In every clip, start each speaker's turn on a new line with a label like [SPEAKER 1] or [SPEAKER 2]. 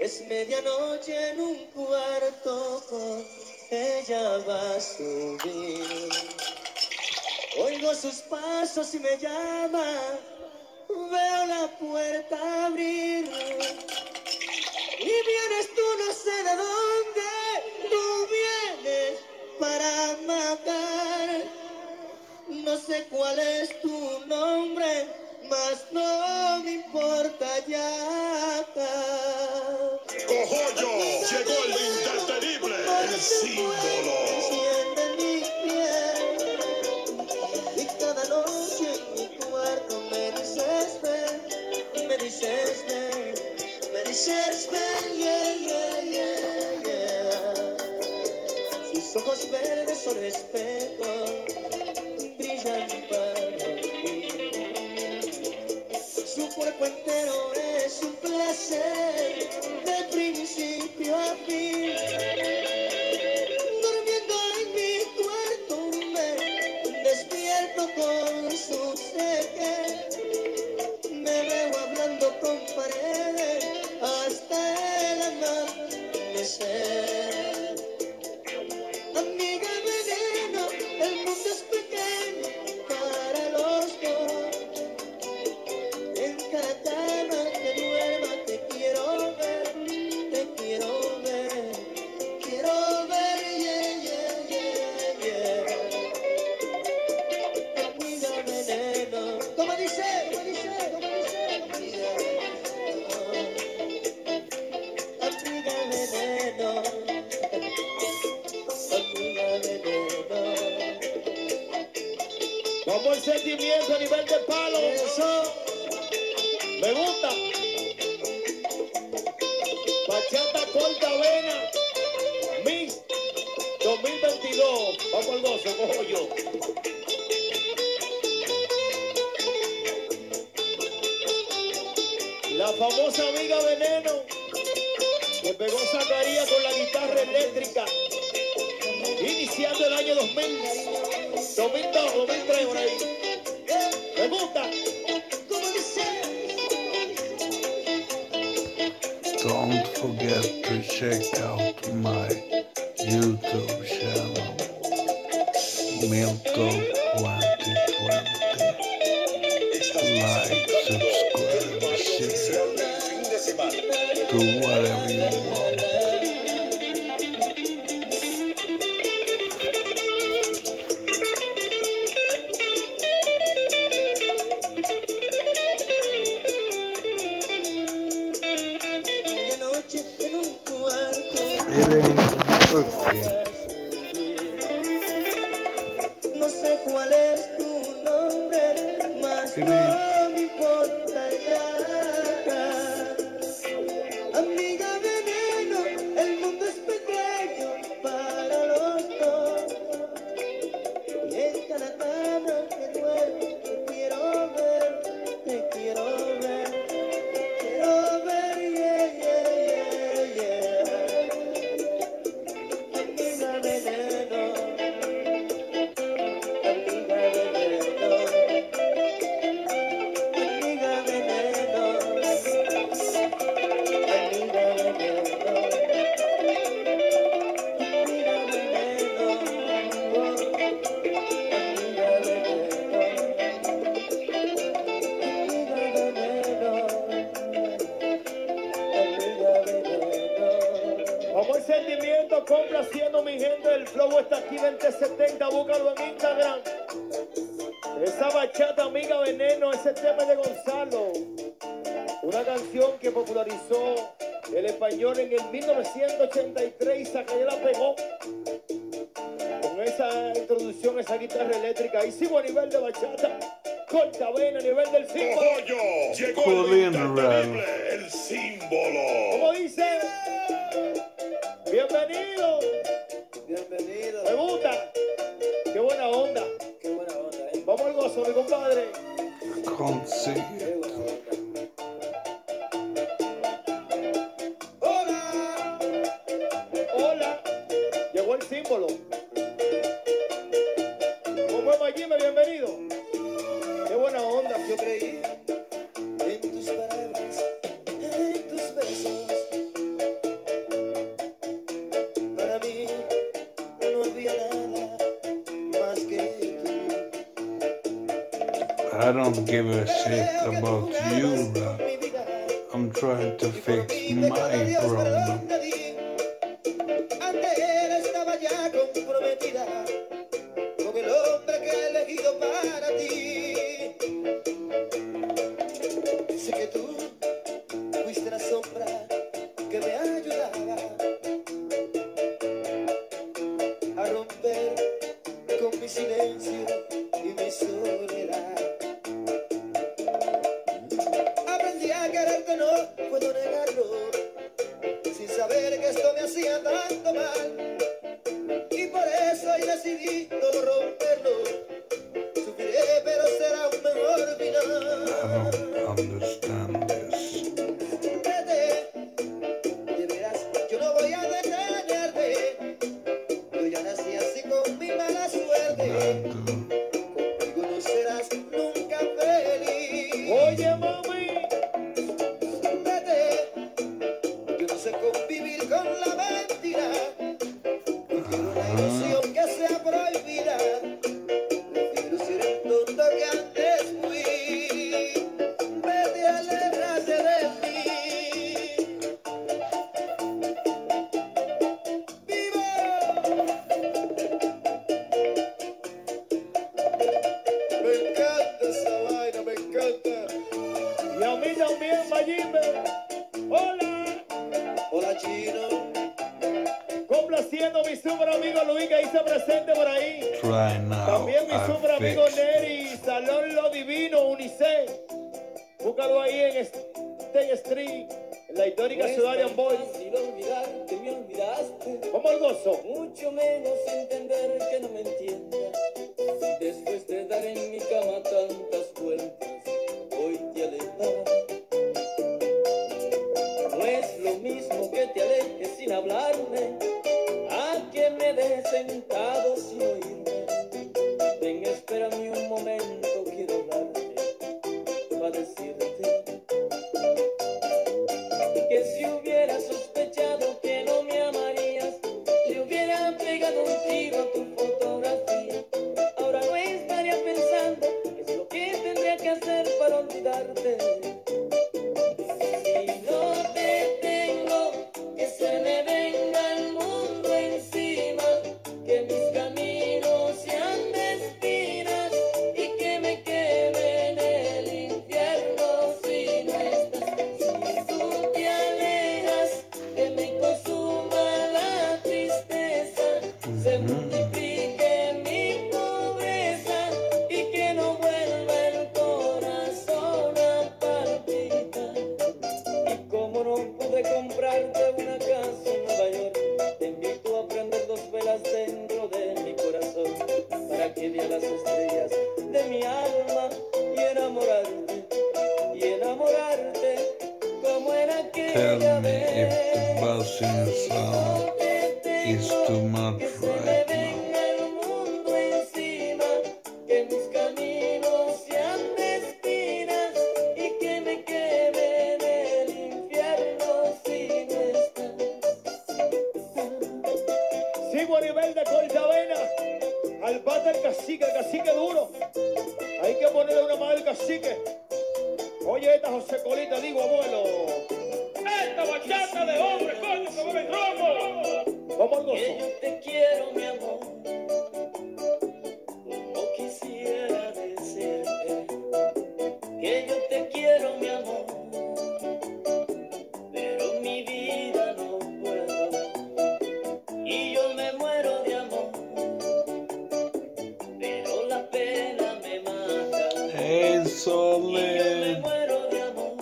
[SPEAKER 1] Es medianoche en un cuarto, con ella va a subir. Oigo sus pasos y me llama, veo la puerta abrir. Y vienes tú no sé de dónde, tú vienes para matar. No sé cuál es tu nombre, mas no me importa ya.
[SPEAKER 2] Cogollo, llegó el indetenible, el símbolo.
[SPEAKER 1] Enciende mi piel y cada noche en mi cuarto me dices ven, me dices ven, me dices ven, yeah, yeah, yeah, yeah. Sus ojos verdes son espejos, brillan para mí. Su cuerpo entero es un placer, de principio a fin. Durmiendo en mi cuarto me despierto con su cheque. Me veo hablando con paredes hasta el amanecer. Amiga veneno, el mundo es pequeño para los dos. En cada cama que duerma te quiero ver, te quiero ver, quiero ver, yeah, yeah, yeah, yeah. Amiga veneno, ¿cómo dice? ¿Cómo dice? ¿Cómo dice? Amiga veneno, amiga veneno.
[SPEAKER 3] Como el sentimiento a nivel de palo.
[SPEAKER 1] Eso.
[SPEAKER 3] Me gusta. Bachata corta vena. Mix 2022. Vamos al gozo, cojo yo. La famosa amiga Veneno que pegó Zacarías con la guitarra eléctrica. Iniciando el año 2000. 2002, 2003 por ahí. Me gusta.
[SPEAKER 4] Don't forget to check out my YouTube channel, Milton 2020. Like, subscribe, share, do whatever you want.
[SPEAKER 1] Medianoche en un cuarto.
[SPEAKER 4] It ain't cooking.
[SPEAKER 1] No sé cuál es tu nombre, mas
[SPEAKER 4] It
[SPEAKER 1] no
[SPEAKER 4] ain't.
[SPEAKER 1] me importa ya. Amiga veneno, el mundo es pequeño para los dos. Y en cada cama que duermo te quiero ver, te quiero ver, quiero ver, yeah, yeah, yeah, yeah. Amiga veneno. Amiga veneno, amiga veneno, amiga veneno, amiga veneno, amiga veneno.
[SPEAKER 3] Como el sentimiento complaciendo mi gente, el flow está aquí 2070, búscalo en Instagram. Esa bachata amiga veneno, ese tema de Gonzalo. Una canción que popularizó el español en el 1983 y Zacarías la pegó. Con esa introducción, esa guitarra eléctrica. Y sigo a nivel de bachata, corta vena a nivel del símbolo.
[SPEAKER 2] Cogollo, llegó el
[SPEAKER 4] Colin
[SPEAKER 2] indetenible, el símbolo.
[SPEAKER 3] Como dice, bienvenido.
[SPEAKER 1] Bienvenido.
[SPEAKER 3] Me gusta. Qué buena onda.
[SPEAKER 1] Qué buena onda,
[SPEAKER 3] Vamos al gozo, mi compadre.
[SPEAKER 4] Can't see
[SPEAKER 1] Qué
[SPEAKER 4] it.
[SPEAKER 1] buena onda.
[SPEAKER 3] Hola. Llegó el símbolo. ¿Cómo es Mayime? Bienvenido. Qué buena onda.
[SPEAKER 1] Yo creí en tus palabras, en tus besos,
[SPEAKER 4] I don't give a shit about you, Rob. I'm trying to fix my problem.
[SPEAKER 1] Antes estaba ya comprometida con el hombre que he elegido para ti. Sé que tú fuiste la sombra que me ayudaba a romper con mi silencio y mi soledad. Aprendí a quererte, no puedo negarlo, sin saber que esto me hacía tanto mal. Y por eso hoy decidí no romperlo. Sufriré, pero será un mejor final.
[SPEAKER 4] I don't understand this.
[SPEAKER 1] Vete, de veras, yo no voy a detenerte. Yo ya nací así con mi mala suerte.
[SPEAKER 4] Nando.
[SPEAKER 1] Conmigo no serás nunca feliz.
[SPEAKER 3] Oye, mami.
[SPEAKER 1] Vete, yo no sé convivir con la mentira. No quiero una ilusión que sea prohibida. Prefiero ser el tonto que antes fui. Vete, aléjate de mí. ¡Vivo! Me encanta esa vaina, me encanta.
[SPEAKER 3] Y a mí también, Mayimbe. Hola.
[SPEAKER 1] Hola, chino.
[SPEAKER 3] Complaciendo a mi super amigo Luis que hizo presente por ahí.
[SPEAKER 4] Try now.
[SPEAKER 3] También mi super
[SPEAKER 4] I
[SPEAKER 3] amigo
[SPEAKER 4] fixed it.
[SPEAKER 3] Neri, Salón Lo Divino, Unicef. Búscalo ahí en State Street, en la histórica ciudad de Amboy.
[SPEAKER 5] fácil olvidar que me olvidaste,
[SPEAKER 3] Vamos al gozo.
[SPEAKER 5] mucho menos entender que no me entiendas. Después de dar en mi cama tantas vueltas, hoy te alejas. No es lo mismo que te alejes sin hablarme, a que me dejes sentado sin oírme. Ven, espérame un momento, quiero hablarte, para decirte que si hubiera sospechado que no me amarías, le hubiera pegado un tiro a tu fotografía. Ahora no estaría pensando qué es lo que tendría que hacer para olvidarte. Si no te tengo, que se me venga el mundo encima, que mis caminos sean de espinas y que me queme en el infierno si no estás. Si tú te alejas, que me consuma la tristeza, se multiplique mi pobreza y que no vuelva el corazón a palpitar. Y como no pude comprarte una casa en Nueva York, te invito a prender 2 velas dentro de mi corazón para que veas las estrellas de mi alma y enamorarte como en
[SPEAKER 4] Tell
[SPEAKER 5] aquella
[SPEAKER 4] me if
[SPEAKER 5] vez.
[SPEAKER 4] the buzzing sound
[SPEAKER 5] No te
[SPEAKER 4] is
[SPEAKER 5] tengo,
[SPEAKER 4] too much
[SPEAKER 5] que se me
[SPEAKER 4] right now.
[SPEAKER 5] venga el mundo encima, que mis caminos sean de espinas y que me queme en el infierno si no estás.
[SPEAKER 3] Sigo a nivel de Cortavena. Al bate el cacique duro. Hay que ponerle una mano al cacique. Oye, esta José Colita, digo, abuelo. Esta bachata de hombre, coño, que beben romo. Vamos al
[SPEAKER 5] Que
[SPEAKER 3] gozo.
[SPEAKER 5] yo te quiero, mi amor, como quisiera decirte. Que yo te quiero, mi amor, pero mi vida no puedo. Y yo me muero de amor, pero la pena me mata.
[SPEAKER 4] Hey,
[SPEAKER 5] Y yo me
[SPEAKER 4] Solid.
[SPEAKER 5] muero de amor.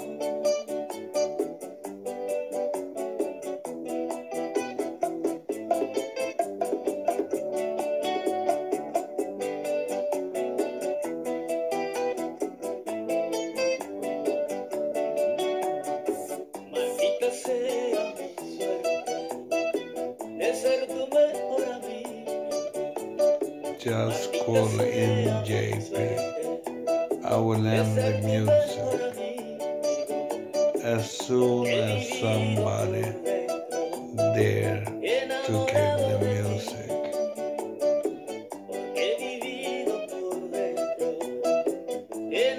[SPEAKER 5] Maldita sea mi suerte de ser tu mejor amigo.
[SPEAKER 4] Just call in JP. I will end the music as soon as somebody there to get the music.
[SPEAKER 5] Porque he vivido por dentro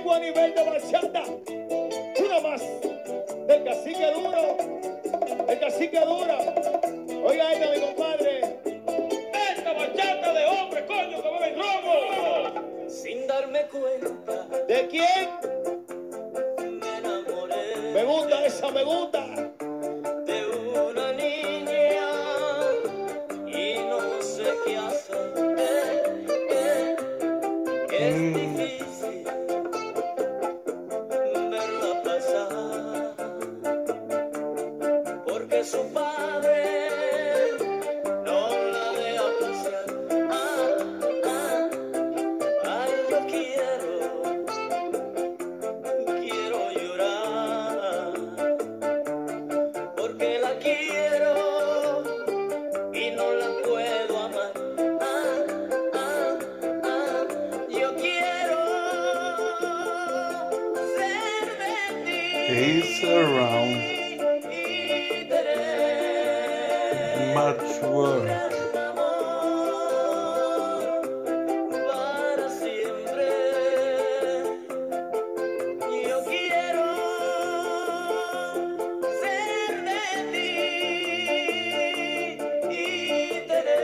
[SPEAKER 3] Sigo a nivel de bachata. Una más. Del cacique duro. El cacique dura. Oiga esta, mi compadre. Esta bachata de hombre, coño, que beben romo.
[SPEAKER 5] Sin darme cuenta,
[SPEAKER 3] ¿De quién?
[SPEAKER 5] me enamoré
[SPEAKER 3] Me gusta esa, me gusta.
[SPEAKER 5] de una niña y no sé qué hacer. Es difícil verla pasar porque su padre no la deja pasear. Ay, yo quiero llorar porque la quiero y no la puedo amar. Yo quiero ser de ti
[SPEAKER 4] He's around.
[SPEAKER 5] y tener
[SPEAKER 4] Much work.
[SPEAKER 5] un amor para siempre. Yo quiero ser de ti y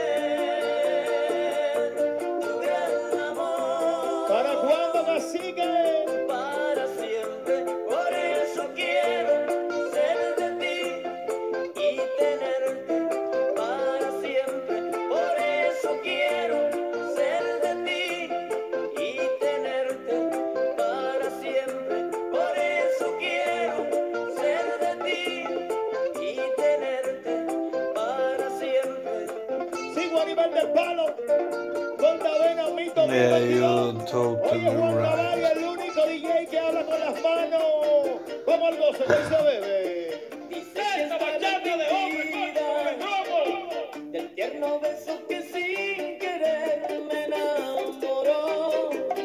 [SPEAKER 5] tener tu gran amor
[SPEAKER 3] ¿Para cuándo, cacique?
[SPEAKER 5] para siempre. Por eso quiero ser de ti y tenerte para siempre. Por eso quiero ser de ti y tenerte para siempre. Por eso quiero ser de ti y tenerte para siempre.
[SPEAKER 3] Sigo a nivel del palo. Corta vena, mito,
[SPEAKER 4] Yeah,
[SPEAKER 3] 22.
[SPEAKER 4] you're totally
[SPEAKER 3] Oye, Juan Caballo,
[SPEAKER 4] right.
[SPEAKER 3] el único DJ que habla con las manos. Como el gozo que se bebe. Esta bachata de hombre, coño, que beben romo.
[SPEAKER 5] Del tierno beso que sin querer me enamoró.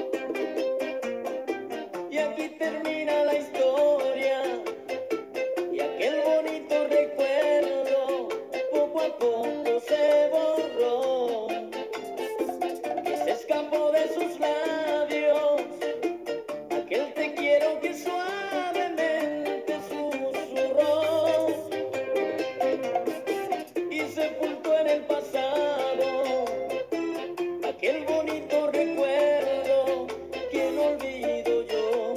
[SPEAKER 5] Y aquí termina la historia. Y aquel bonito recuerdo poco a poco se borró. Que se escapó de sus labios aquel te quiero que suavemente susurró y sepultó en el pasado aquel bonito recuerdo que no olvido yo.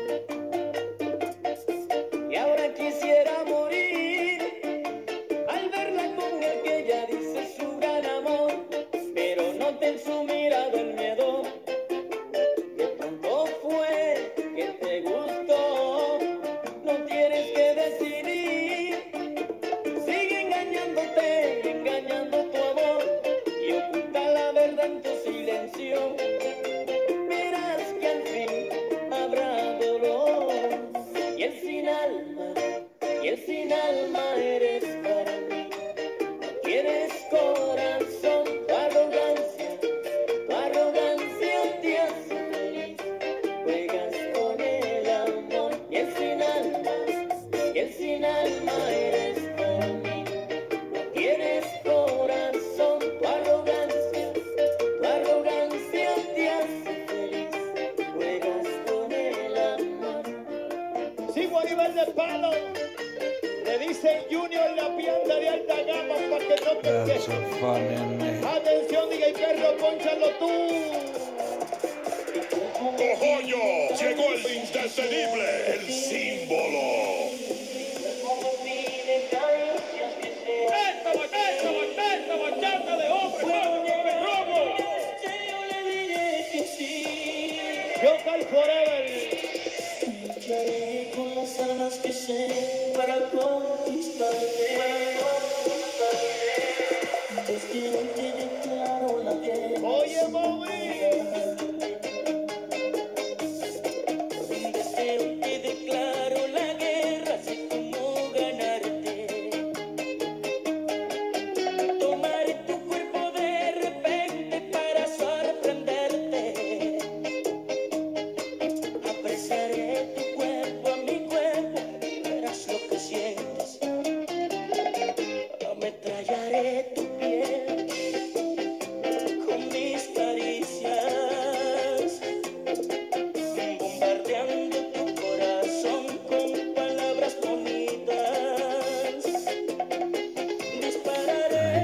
[SPEAKER 5] Y ahora quisiera morir al verla con el que ella dice su gran amor, pero noté en su mirada el miedo. De pronto fue que te gustó, no tienes que decidir. Sigue engañándote, engañando tu amor y oculta la verdad en tu silencio. Verás que al fin habrá dolor y el sin alma eres para mí. No tienes corazón, tu arrogancia te hace feliz. Juegas con el amor y el sin alma eres para mí. No tienes corazón, tu arrogancia te hace feliz. Juegas con el amor.
[SPEAKER 3] Sigo a nivel de palo. Le dicen Junior la pianta de alta gama para que no te
[SPEAKER 4] That's
[SPEAKER 3] quejes.
[SPEAKER 4] a funny name.
[SPEAKER 3] Atención, DJ Perro, pónchalo tú.
[SPEAKER 2] Ojoño, llegó el indetenible, el símbolo.
[SPEAKER 3] Esta bachata de hombre, coño, que beben romo.
[SPEAKER 5] Yo le diré que sí.
[SPEAKER 3] Yokai Forever.
[SPEAKER 5] Lucharé con las armas que sé para conquistarte. Es que hoy te declaro la guerra.
[SPEAKER 3] Oye, Mauri.
[SPEAKER 5] Es que hoy te declaro la guerra, sé cómo ganarte. Tomaré tu cuerpo de repente para sorprenderte. Apresaré tu cuerpo a mi cuerpo, verás lo que sientes. Ametrallaré tu piel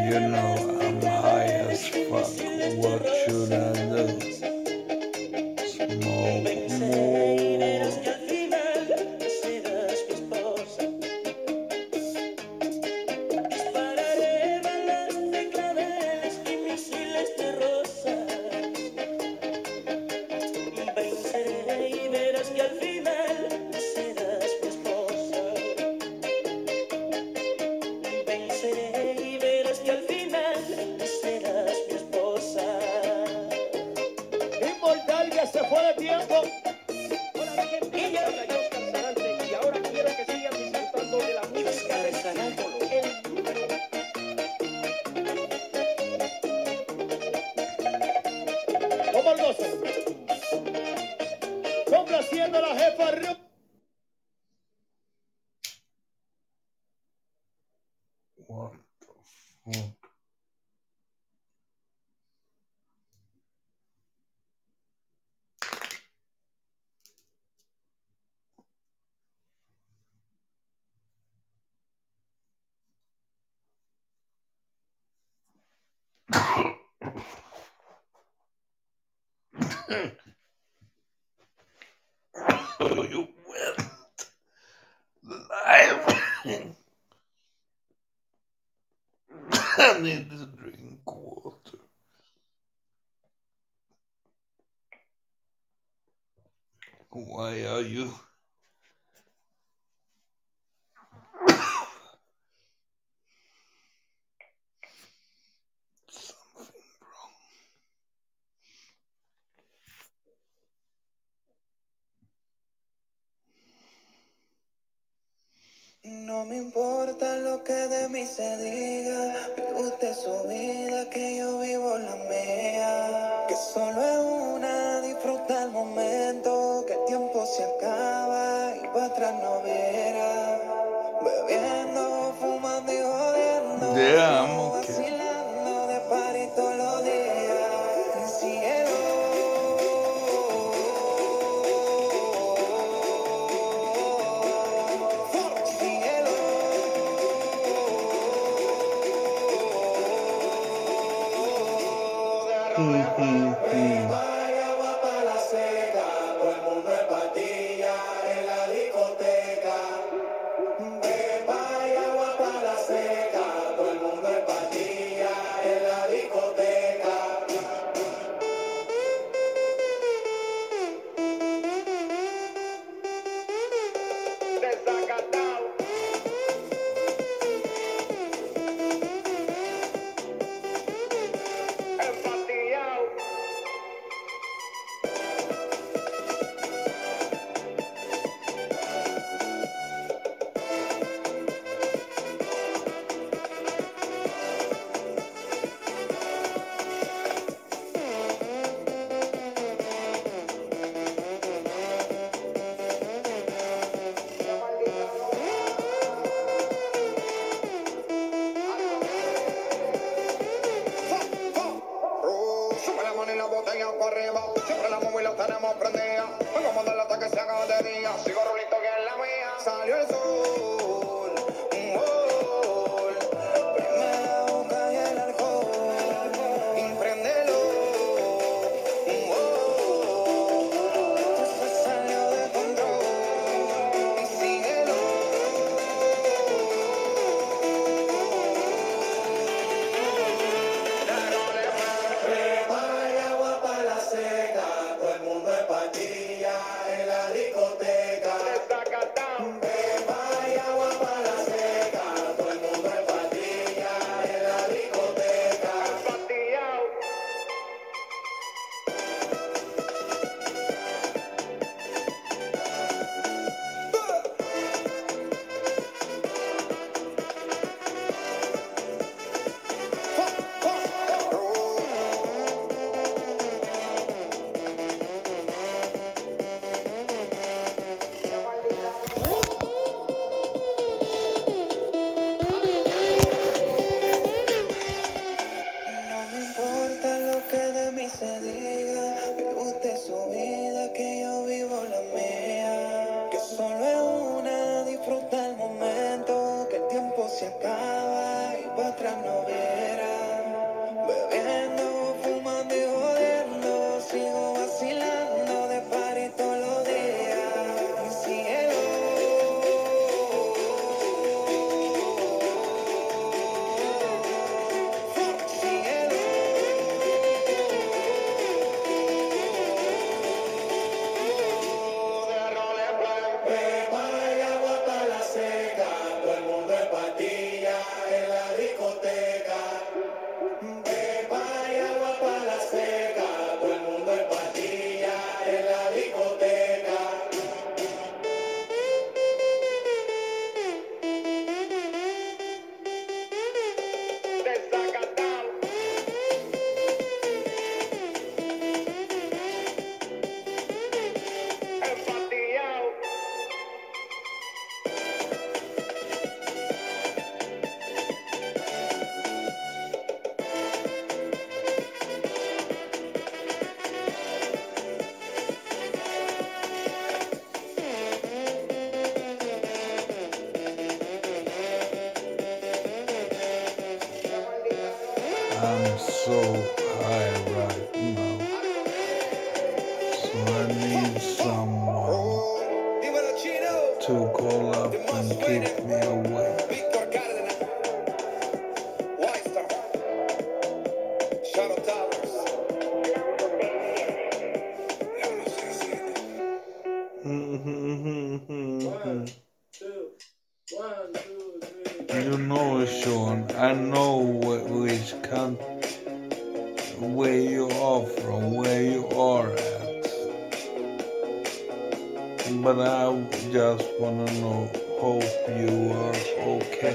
[SPEAKER 4] You know I'm high as fuck. What should I do? Smoke
[SPEAKER 3] Inmortal que se fue de tiempo.
[SPEAKER 6] Y ahora quiero que sigan disfrutando de la música de Sanándolo, el número.
[SPEAKER 3] ¿Cómo el gozo? Complaciendo a la jefa Ru.
[SPEAKER 4] What the fuck? Oh, you went live. I need to drink water. Why are you? Something wrong.
[SPEAKER 1] No me importa lo que de mí se diga, vive usted su vida, que yo vivo la mía. Que solo es una, disfruta el momento, que el tiempo se acaba y para atrás no viera. Bebiendo, fumando y jodiendo,
[SPEAKER 4] Yeah, I'm okay.
[SPEAKER 1] vacilando de party todos los días. Cielo. Vaya agua para la seca, todo el mundo en patilla en la discoteca. Vaya agua para la seca, todo el mundo en patilla.
[SPEAKER 4] I'm so high right now, so I need someone to call up and keep me awake. You know, Sean, I know which country, where you are from, where you are at. But I just wanna know, hope you are okay.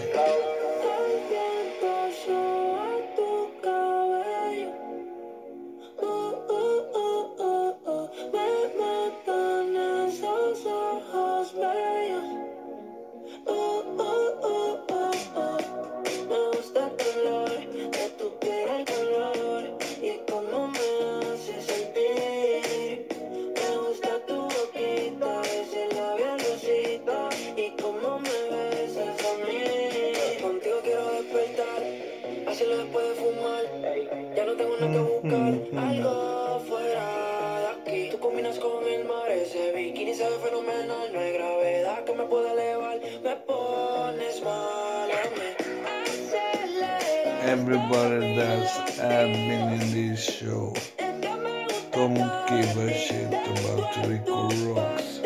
[SPEAKER 5] Algo fuera de aquí. Tú combinas con el mar, ese bikini se ve fenomenal. No hay gravedad que me pueda elevar. Me pones mal a mí.
[SPEAKER 4] Everybody that's admin in this show, don't give a shit about Rico Rocks.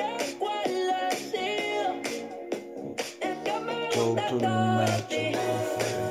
[SPEAKER 4] Totally natural friend.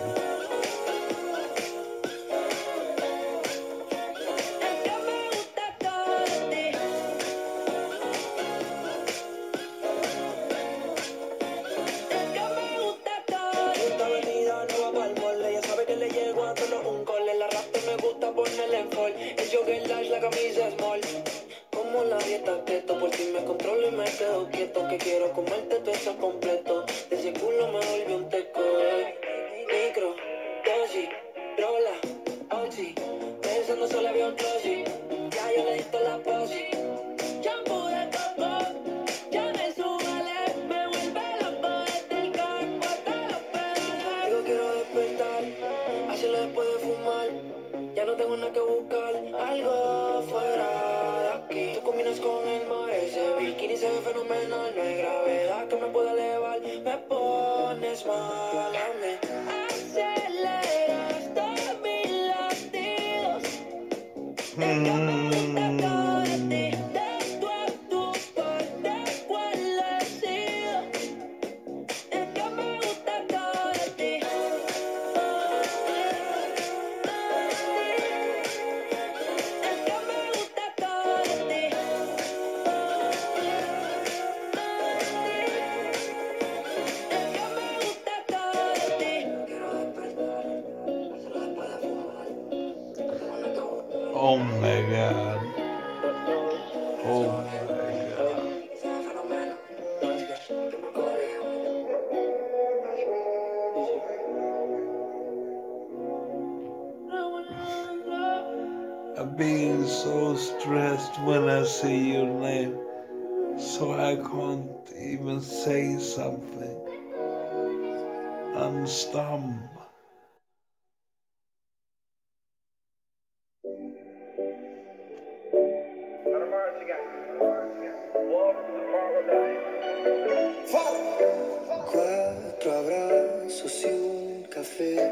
[SPEAKER 5] El jogger large, la camisa small. Como la dieta keto, por si me controlo y me quedo quieto. Que quiero comerte todo eso completo. De ese culo me volvió un teco. Micro, dosis, rola, oxi. Pensando solo había un closet. Ya yo le di toda la posi. Shampoo de coco, ya me súbale. Me vuelve loco desde el carro hasta los pedales. Digo quiero despertar, hacerlo después de fumar. Ya no tengo nada que buscar, algo fuera de aquí. Tú combinas con el mar, ese bikini se ve fenomenal. No hay gravedad que me pueda elevar. Me pones mal a mí. Aceleras todos mis latidos. Es que me gusta todo de ti. De tú a tu parte, ¿cuál he sido? Es que me gusta todo de ti.
[SPEAKER 4] Oh my god. Oh my god. I'm being so stressed when I see your name, so I can't even say something. I'm stumped.
[SPEAKER 1] Cuatro abrazos y un café.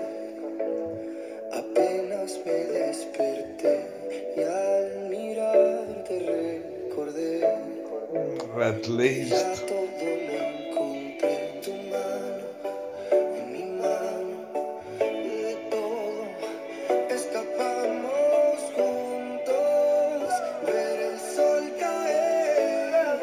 [SPEAKER 1] Apenas me desperté y al mirarte recordé.
[SPEAKER 4] At least.
[SPEAKER 1] Ya todo lo encontré en tu mano, en mi mano. De todo escapamos juntos, ver el sol caer.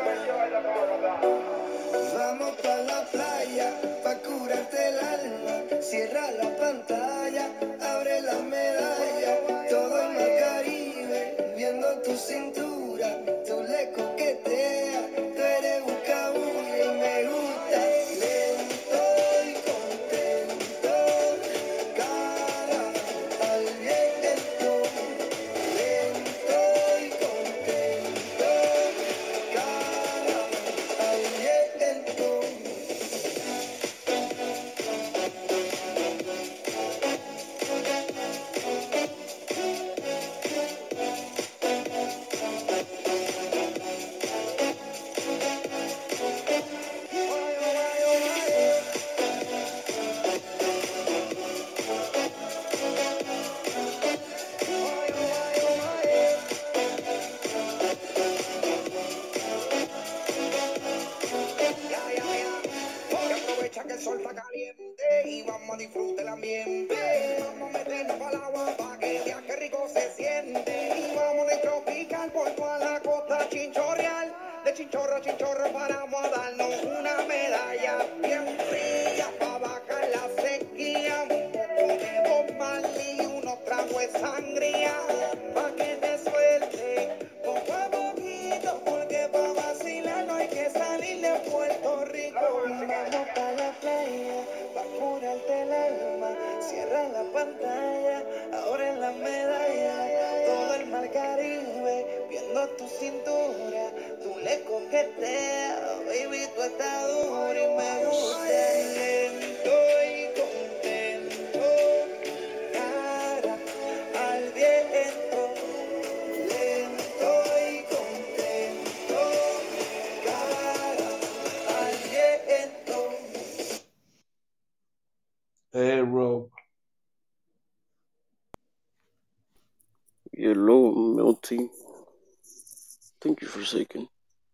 [SPEAKER 1] Vamos pa' la playa, pa' curarte el alma. Cierra la pantalla, abre la medalla. Todo en el Caribe, viendo tu cintura. Tú le coqueteas, tú eres busca Vamos a disfrutar el ambiente. Vamos a meternos para el agua para que el viaje rico se siente. Y vamos a tropical por toda la costa chinchorreal. De chinchorro a chinchorro paramos a darnos una medalla bien fría para bajar la sequía. Un poco de Bob Marley y unos tragos de sangría para que te suelte poco a poquito, porque para vacilar no hay que salir de Puerto Rico. Vamos para la playa, para curarte el alma. Cierra la pantalla, ahora en la medalla. Todo el mar Caribe, viendo tu cintura. Tú le coqueteas, baby, tú estás dura y me gusta. Lento y contento, cara al viento. Lento y contento, cara al viento.
[SPEAKER 4] Hey, Rob.
[SPEAKER 7] Hello, Melty. Thank you for saying.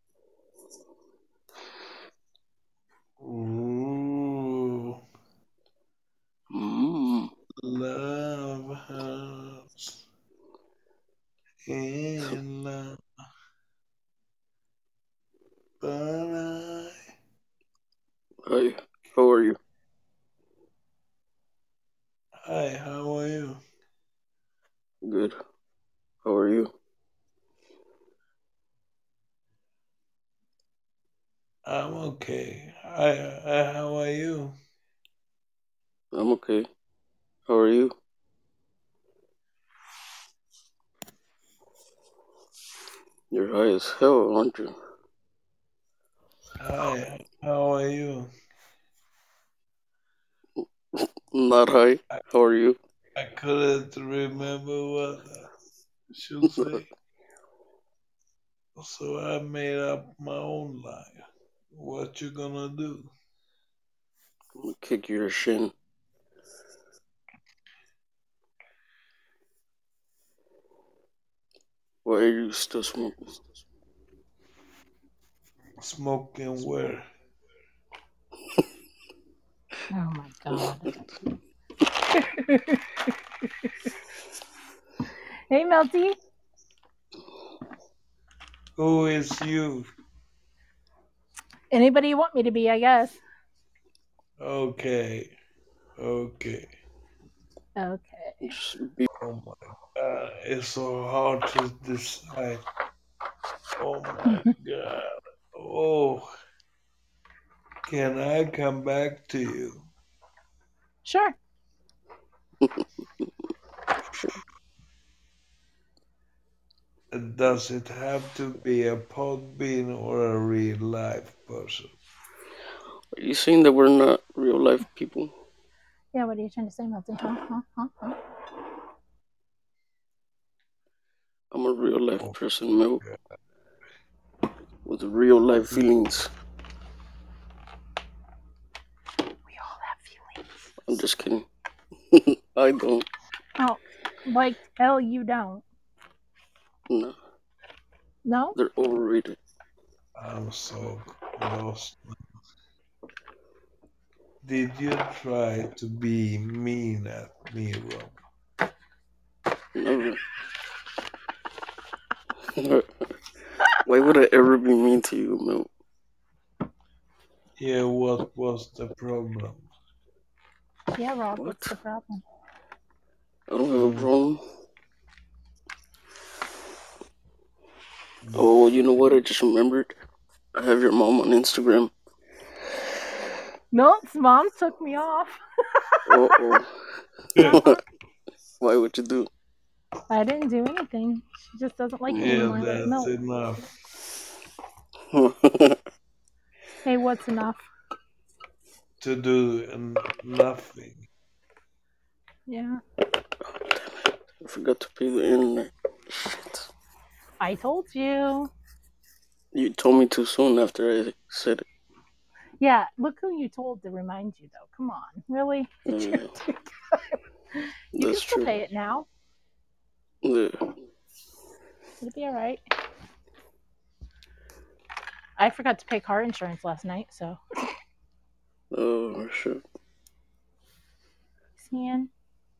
[SPEAKER 4] Ooh,
[SPEAKER 7] Mm.
[SPEAKER 4] love hurts. In love, but
[SPEAKER 7] Hi, how are you?
[SPEAKER 4] hi, how are you?
[SPEAKER 7] Good. How are you?
[SPEAKER 4] I'm okay. Hi, how are you?
[SPEAKER 7] I'm okay. How are you? You're high as hell, aren't you?
[SPEAKER 4] Hi, how are you?
[SPEAKER 7] Not high.
[SPEAKER 4] I,
[SPEAKER 7] How are you?
[SPEAKER 4] I couldn't remember what I should say, so I made up my own lie. What you gonna do?
[SPEAKER 7] I'm gonna kick your shin. Why are you still smoking?
[SPEAKER 4] Smoking where?
[SPEAKER 8] Oh my God. Hey, Melty.
[SPEAKER 4] Who is you?
[SPEAKER 8] Anybody you want me to be, I guess.
[SPEAKER 4] Okay, okay.
[SPEAKER 8] Okay.
[SPEAKER 7] Just be.
[SPEAKER 4] Oh my god, it's so hard to decide. Oh my god. Oh, can I come back to you?
[SPEAKER 8] Sure.
[SPEAKER 4] Does it have to be a Podbean or a real life person?
[SPEAKER 7] Are you saying that we're not real life people?
[SPEAKER 8] Yeah, what are you trying to say, Melty? Huh?
[SPEAKER 7] I'm a real life
[SPEAKER 4] Oh
[SPEAKER 7] person, Mel,
[SPEAKER 4] god.
[SPEAKER 7] with real life feelings.
[SPEAKER 8] We all have feelings.
[SPEAKER 7] I'm just kidding. I don't.
[SPEAKER 8] Oh, like hell you don't.
[SPEAKER 7] No,
[SPEAKER 8] No?
[SPEAKER 7] they're overrated.
[SPEAKER 4] I'm so lost. Did you try to be mean at me, Rob?
[SPEAKER 7] Never. Why would I ever be mean to you, Mel?
[SPEAKER 4] Yeah, what was the problem?
[SPEAKER 8] Yeah, Rob, what's
[SPEAKER 7] What?
[SPEAKER 8] the problem?
[SPEAKER 7] I don't have a
[SPEAKER 4] Mm,
[SPEAKER 7] problem. Oh, you know what? I just remembered. I have your mom on Instagram.
[SPEAKER 8] No, Mom took me off.
[SPEAKER 7] Oh.
[SPEAKER 8] Uh-huh.
[SPEAKER 7] Why would you do?
[SPEAKER 8] I didn't do anything. She just doesn't like me
[SPEAKER 4] yeah,
[SPEAKER 8] anymore.
[SPEAKER 4] that's
[SPEAKER 8] No.
[SPEAKER 4] enough.
[SPEAKER 8] Hey, what's enough?
[SPEAKER 4] To do nothing.
[SPEAKER 8] Yeah.
[SPEAKER 7] I forgot to pay the internet. Shit.
[SPEAKER 8] I told you.
[SPEAKER 7] You told me too soon after I said it.
[SPEAKER 8] Yeah, look who you told to remind you, though. Come on. Really?
[SPEAKER 7] Yeah,
[SPEAKER 8] You can
[SPEAKER 7] that's
[SPEAKER 8] still
[SPEAKER 7] true.
[SPEAKER 8] pay it now.
[SPEAKER 7] Yeah.
[SPEAKER 8] It'll be all right. I forgot to pay car insurance last night, so.
[SPEAKER 7] Oh, shit.
[SPEAKER 8] he in?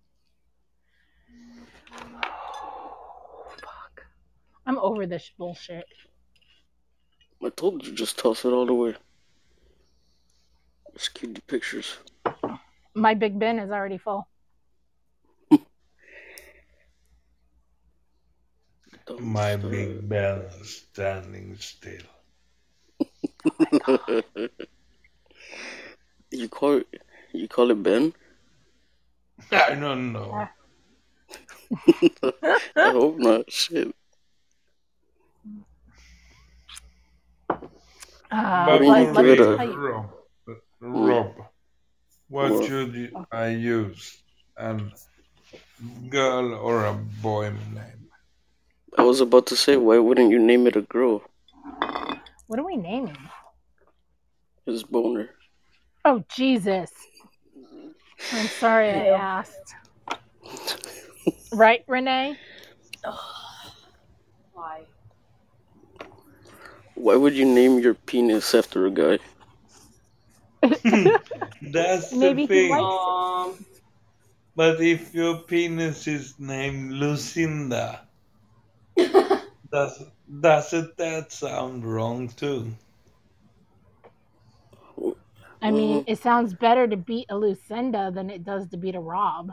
[SPEAKER 8] Fuck. I'm over this bullshit.
[SPEAKER 7] I told you, just toss it all the way. Just keep the pictures.
[SPEAKER 8] My Big Ben is already full.
[SPEAKER 4] My Big Ben is standing still.
[SPEAKER 7] You call it Ben?
[SPEAKER 4] I don't know.
[SPEAKER 7] I hope not. Shit.
[SPEAKER 4] But
[SPEAKER 7] do you
[SPEAKER 4] for
[SPEAKER 7] give it
[SPEAKER 4] real,
[SPEAKER 7] a-
[SPEAKER 4] Rob, what
[SPEAKER 7] What?
[SPEAKER 4] should I use? A girl or a boy name?
[SPEAKER 7] I was about to say, why wouldn't you name it a girl?
[SPEAKER 8] What are we naming?
[SPEAKER 7] It's Boner.
[SPEAKER 8] Oh, Jesus. I'm sorry I asked. Right, Renee?
[SPEAKER 5] Why?
[SPEAKER 7] Why would you name your penis after a guy?
[SPEAKER 4] That's
[SPEAKER 8] Maybe
[SPEAKER 4] the
[SPEAKER 8] he
[SPEAKER 4] thing.
[SPEAKER 8] likes it.
[SPEAKER 4] But if your penis is named Lucinda, doesn't that sound wrong too?
[SPEAKER 8] I mean, it sounds better to beat a Lucinda than it does to beat a Rob.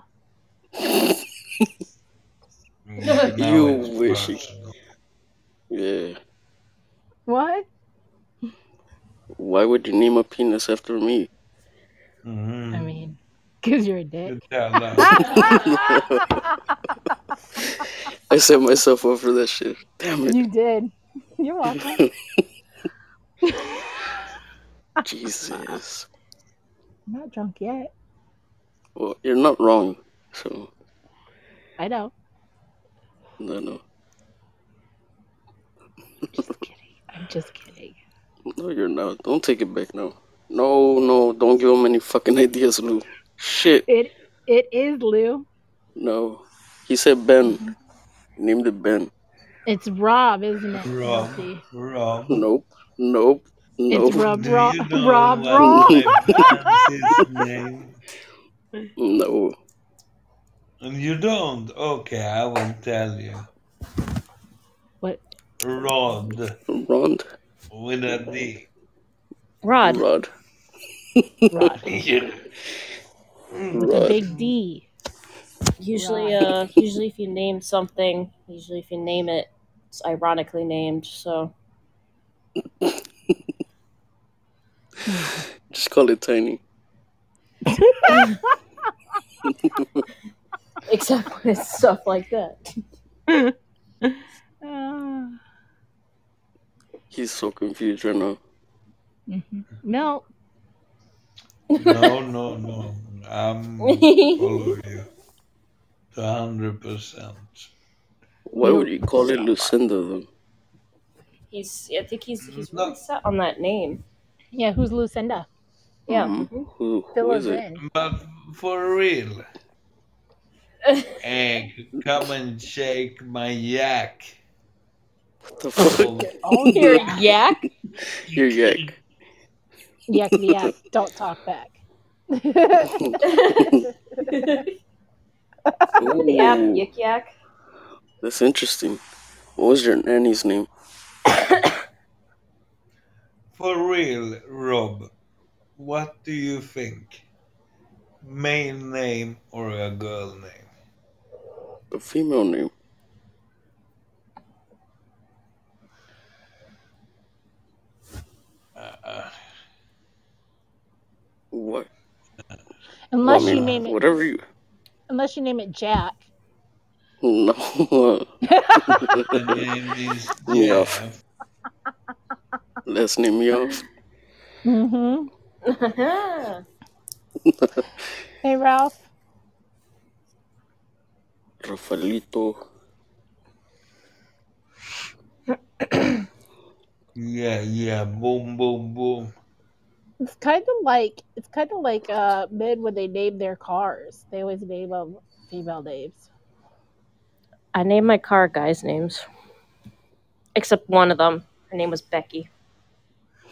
[SPEAKER 4] Now
[SPEAKER 7] You
[SPEAKER 4] it's
[SPEAKER 7] wish it.
[SPEAKER 4] personal.
[SPEAKER 7] Yeah.
[SPEAKER 8] What?
[SPEAKER 7] Why would you name a penis after me?
[SPEAKER 8] I mean, because you're a dick.
[SPEAKER 4] You tell them.
[SPEAKER 7] I set myself up for that shit. Damn it.
[SPEAKER 8] You did. You're welcome.
[SPEAKER 7] Jesus.
[SPEAKER 8] I'm not drunk yet.
[SPEAKER 7] Well, you're not wrong. So,
[SPEAKER 8] I know.
[SPEAKER 7] no.
[SPEAKER 8] I'm just kidding.
[SPEAKER 7] No, you're not. Don't take it back now. No. Don't give him any fucking ideas, Lou. Shit.
[SPEAKER 8] It is Lou.
[SPEAKER 7] No. He said Ben. He named it Ben.
[SPEAKER 8] It's Rob, isn't it?
[SPEAKER 4] Rob.
[SPEAKER 8] Lucy?
[SPEAKER 4] Rob.
[SPEAKER 7] Nope.
[SPEAKER 8] It's Rob.
[SPEAKER 4] Do you know
[SPEAKER 8] Rob.
[SPEAKER 4] what my fancy's name?
[SPEAKER 7] No.
[SPEAKER 4] And you don't? Okay, I will tell you.
[SPEAKER 8] What?
[SPEAKER 4] Rod.
[SPEAKER 7] Rond?
[SPEAKER 4] With a D.
[SPEAKER 5] Rod.
[SPEAKER 7] Rod.
[SPEAKER 8] Rod.
[SPEAKER 4] Yeah.
[SPEAKER 8] With a big D.
[SPEAKER 5] Usually,
[SPEAKER 8] Rod.
[SPEAKER 5] usually if you name something, if you name it, it's ironically named. So
[SPEAKER 7] Just call it Tiny.
[SPEAKER 5] except when it's stuff like that.
[SPEAKER 7] He's so confused right now.
[SPEAKER 8] No.
[SPEAKER 4] No. I'm follow you. 100%.
[SPEAKER 7] Why would you call it Lucinda then?
[SPEAKER 5] I think he's really set on that name.
[SPEAKER 8] Yeah, who's Lucinda?
[SPEAKER 5] Yeah.
[SPEAKER 7] Who
[SPEAKER 8] Fill
[SPEAKER 7] is
[SPEAKER 8] us
[SPEAKER 7] it?
[SPEAKER 8] in.
[SPEAKER 4] But for real. Hey, come and shake my yak.
[SPEAKER 7] What the fuck?
[SPEAKER 8] Oh,
[SPEAKER 5] Your yak?
[SPEAKER 7] Your yak.
[SPEAKER 8] Yak. Don't talk back.
[SPEAKER 5] The app
[SPEAKER 7] Ooh,
[SPEAKER 5] Yik Yak.
[SPEAKER 7] that's interesting. What was your nanny's name?
[SPEAKER 4] For real, Rob, what do you think? Male name or a girl name?
[SPEAKER 7] A female name. What?
[SPEAKER 8] Unless
[SPEAKER 7] Well, I
[SPEAKER 8] you
[SPEAKER 7] mean,
[SPEAKER 8] name it.
[SPEAKER 7] whatever you.
[SPEAKER 8] Unless you name it Jack.
[SPEAKER 7] No.
[SPEAKER 4] The name is
[SPEAKER 7] Me off.
[SPEAKER 4] Jeff.
[SPEAKER 7] Let's name me off.
[SPEAKER 8] Hey, Ralph.
[SPEAKER 7] Rafaelito.
[SPEAKER 4] Yeah. Boom.
[SPEAKER 8] It's kind of like men when they name their cars. They always name them female names.
[SPEAKER 5] I named my car guys' names. Except one of them. Her name was Becky.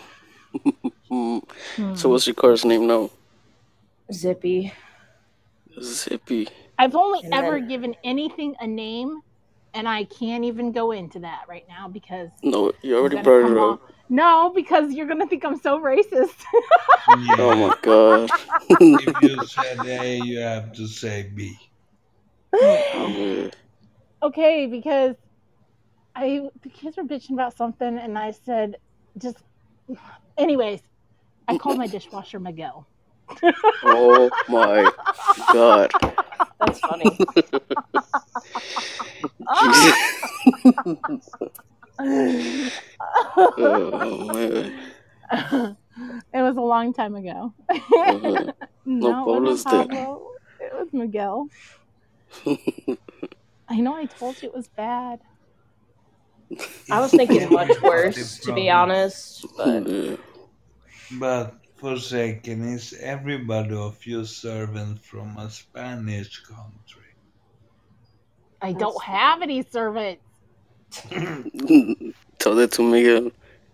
[SPEAKER 7] So what's your car's name now?
[SPEAKER 5] Zippy.
[SPEAKER 7] Zippy.
[SPEAKER 8] I've only
[SPEAKER 9] And
[SPEAKER 8] ever
[SPEAKER 9] then-
[SPEAKER 8] given anything a name, and I can't even go into that right now because
[SPEAKER 7] No, you
[SPEAKER 8] I'm
[SPEAKER 7] already
[SPEAKER 8] gonna
[SPEAKER 7] brought
[SPEAKER 8] come
[SPEAKER 7] it
[SPEAKER 8] off.
[SPEAKER 7] up.
[SPEAKER 8] No, because you're gonna think I'm so racist.
[SPEAKER 7] Oh my god.
[SPEAKER 4] If you said A, you have to say B.
[SPEAKER 7] Yeah.
[SPEAKER 8] Okay, because the kids were bitching about something, and I said, just, anyways, I called my dishwasher Miguel.
[SPEAKER 7] Oh my god.
[SPEAKER 9] That's funny.
[SPEAKER 7] Jesus. Oh man.
[SPEAKER 8] It was a long time ago.
[SPEAKER 7] Uh-huh.
[SPEAKER 8] No,
[SPEAKER 7] What
[SPEAKER 8] it
[SPEAKER 7] was
[SPEAKER 8] wasn't
[SPEAKER 7] that?
[SPEAKER 8] Pablo. It was Miguel. I know I told you it was bad.
[SPEAKER 9] I was thinking much worse, to be honest. But
[SPEAKER 7] Yeah.
[SPEAKER 4] But Forsaken, is everybody of you servant from a Spanish country?
[SPEAKER 8] I don't have any servants.
[SPEAKER 7] Tell that to Miguel.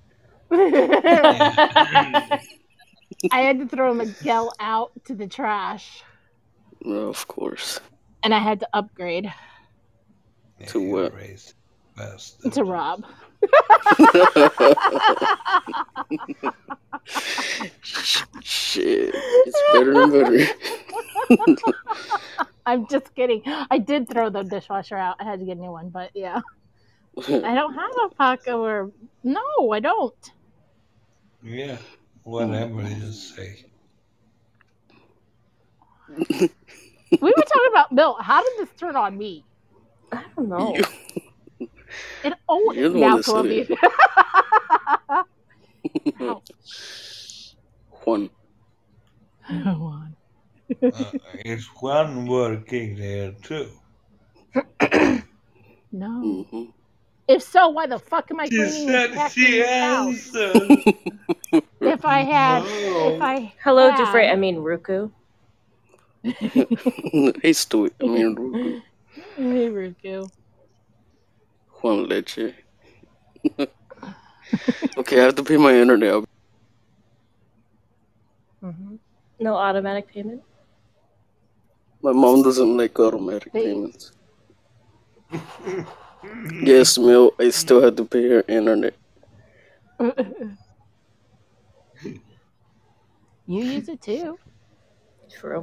[SPEAKER 8] I had to throw Miguel out to the trash,
[SPEAKER 7] No, of course.
[SPEAKER 8] and I had to upgrade
[SPEAKER 7] To
[SPEAKER 4] You
[SPEAKER 7] what?
[SPEAKER 4] racist bastard.
[SPEAKER 8] to Rob.
[SPEAKER 7] Shit. It's better than better.
[SPEAKER 8] I'm just kidding. I did throw the dishwasher out. I had to get a new one, but yeah. I don't have a Paco or... No, I don't.
[SPEAKER 4] Yeah, whatever you say.
[SPEAKER 8] We were talking about Bill. How did this turn on me?
[SPEAKER 9] I don't know.
[SPEAKER 8] It oh
[SPEAKER 7] You're the one
[SPEAKER 8] now
[SPEAKER 7] that
[SPEAKER 8] to
[SPEAKER 7] said
[SPEAKER 8] abuse.
[SPEAKER 7] Juan.
[SPEAKER 8] Juan.
[SPEAKER 4] Is Juan working here too?
[SPEAKER 8] No.
[SPEAKER 7] Mm-hmm.
[SPEAKER 8] If so, why the fuck am I
[SPEAKER 4] She
[SPEAKER 8] cleaning
[SPEAKER 4] said
[SPEAKER 8] and
[SPEAKER 4] she
[SPEAKER 8] packing house?
[SPEAKER 4] answered.
[SPEAKER 8] If I had,
[SPEAKER 4] No.
[SPEAKER 8] if I
[SPEAKER 9] Hello,
[SPEAKER 8] had,
[SPEAKER 9] Jeffrey. I mean, Ruku.
[SPEAKER 7] Hey, Stewie. I mean, Ruku.
[SPEAKER 8] Hey, Ruku.
[SPEAKER 7] Juan Leche. Okay, I have to pay my internet.
[SPEAKER 8] Mm-hmm.
[SPEAKER 9] No automatic payment.
[SPEAKER 7] My mom doesn't like automatic
[SPEAKER 8] They-
[SPEAKER 7] payments. Yes, Mel, I still have to pay her internet.
[SPEAKER 8] You use it too.
[SPEAKER 9] True.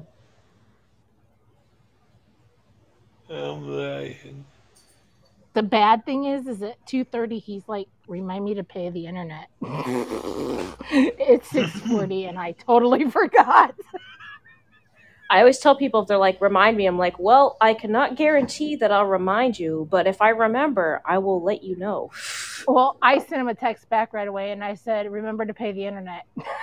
[SPEAKER 4] I'm lying.
[SPEAKER 8] The bad thing is at 2:30 he's like, remind me to pay the internet. It's 6:40 and I totally forgot.
[SPEAKER 9] I always tell people if they're like, remind me, I'm like, well, I cannot guarantee that I'll remind you, but if I remember, I will let you know.
[SPEAKER 8] Well, I sent him a text back right away and I said, remember to pay the internet.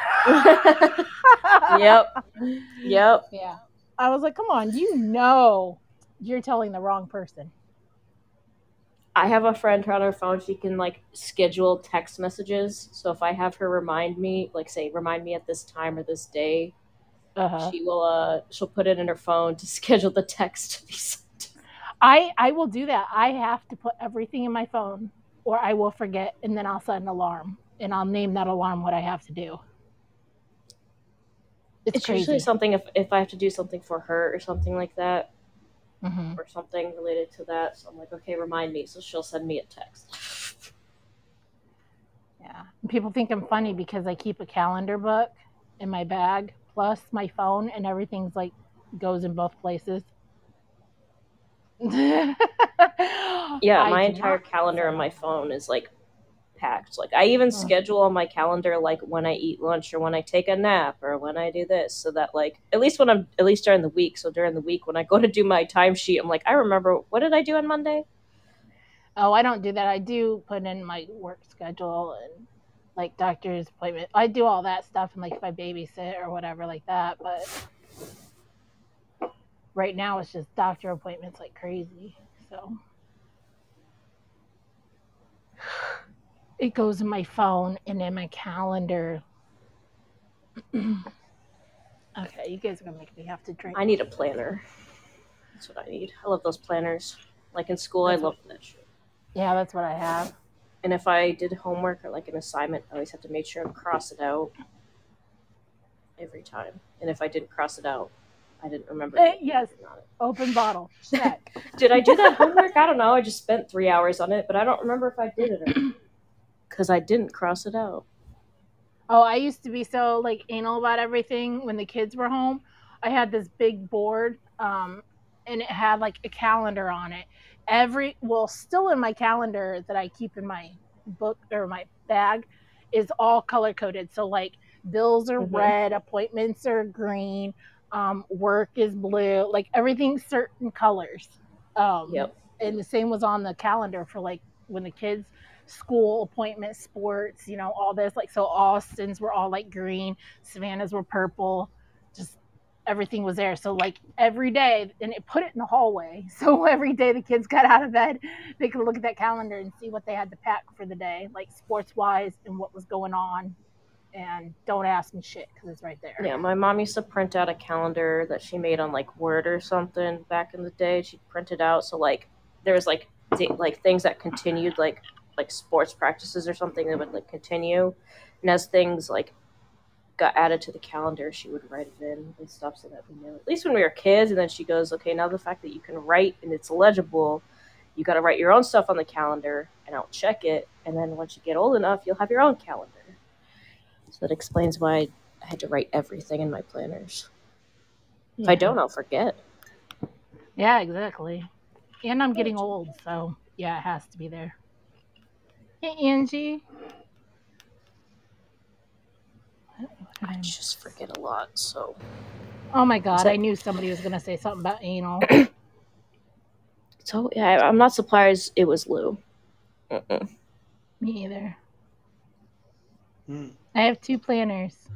[SPEAKER 9] Yep. Yep.
[SPEAKER 8] Yeah. I was like, come on, you know you're telling the wrong person.
[SPEAKER 9] I have a friend on her phone, she can like schedule text messages. So if I have her remind me, like say, remind me at this time or this day,
[SPEAKER 8] Uh-huh.
[SPEAKER 9] she'll put it in her phone to schedule the text to be sent.
[SPEAKER 8] I will do that. I have to put everything in my phone or I will forget and then I'll set an alarm and I'll name that alarm what I have to do. It's crazy.
[SPEAKER 9] Usually something if I have to do something for her or something like that,
[SPEAKER 8] Mhm.
[SPEAKER 9] or something related to that. So I'm like, okay, remind me. So she'll send me a text.
[SPEAKER 8] Yeah. People think I'm funny because I keep a calendar book in my bag plus my phone and everything's like goes in both places.
[SPEAKER 9] Yeah, my entire calendar on my phone is like packed. Like I even schedule on my calendar like when I eat lunch or when I take a nap or when I do this, so that like at least during the week. So during the week when I go to do my timesheet, I'm like, I remember what did I do on Monday?
[SPEAKER 8] Oh, I don't do that. I do put in my work schedule and like doctor's appointment. I do all that stuff and like if I babysit or whatever like that. But right now it's just doctor appointments like crazy. So it goes in my phone and in my calendar. Okay, you guys are gonna make me have to drink.
[SPEAKER 9] I need a planner. That's what I need. I love those planners. Like in school, I love that shit.
[SPEAKER 8] Yeah, that's what I have.
[SPEAKER 9] And if I did homework or like an assignment, I always have to make sure to cross it out every time. And if I didn't cross it out, I didn't remember.
[SPEAKER 8] Yes, open bottle. Check.
[SPEAKER 9] Did I do that homework? I don't know. I just spent 3 hours on it, but I don't remember if I did it or not. Because I didn't cross it out.
[SPEAKER 8] Oh, I used to be so like anal about everything when the kids were home. I had this big board, and it had like a calendar on it. Still in my calendar that I keep in my book or my bag is all color coded. So like bills are red, appointments are green, work is blue, like everything's certain colors.
[SPEAKER 9] Yep.
[SPEAKER 8] And the same was on the calendar for like when the kids school appointments, sports, all this. Like, so Austin's were all like green, Savannah's were purple, just everything was there. So like every day, and it put it in the hallway. So every day the kids got out of bed, they could look at that calendar and see what they had to pack for the day, like sports wise and what was going on. And don't ask me shit because it's right there.
[SPEAKER 9] Yeah, my mom used to print out a calendar that she made on like Word or something back in the day. She'd print it out. So like there was like things that continued like sports practices or something that would like continue, and as things like got added to the calendar, she would write it in and stuff so that we knew, at least when we were kids. And then she goes, okay, now the fact that you can write and it's legible, you got to write your own stuff on the calendar and I'll check it, and then once you get old enough you'll have your own calendar. So that explains why I had to write everything in my planners. If I don't, I'll forget.
[SPEAKER 8] Yeah, exactly. And I'm getting old, so yeah, it has to be there. Hey, Angie.
[SPEAKER 9] I just forget a lot, so.
[SPEAKER 8] Oh my God, I knew somebody was going to say something about anal.
[SPEAKER 9] So, yeah, I'm not surprised it was Lou.
[SPEAKER 8] Me either. I have 2 planners.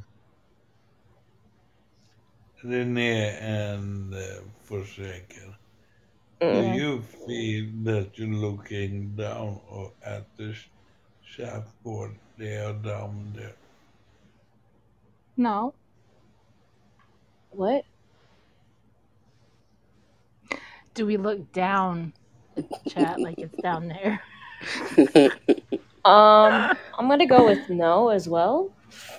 [SPEAKER 4] Renee and Forsaken. Do you feel that you're looking down or at the shaftboard? They are down there.
[SPEAKER 8] No.
[SPEAKER 9] What?
[SPEAKER 8] Do we look down, chat, like it's down there?
[SPEAKER 9] I'm gonna go with no as well.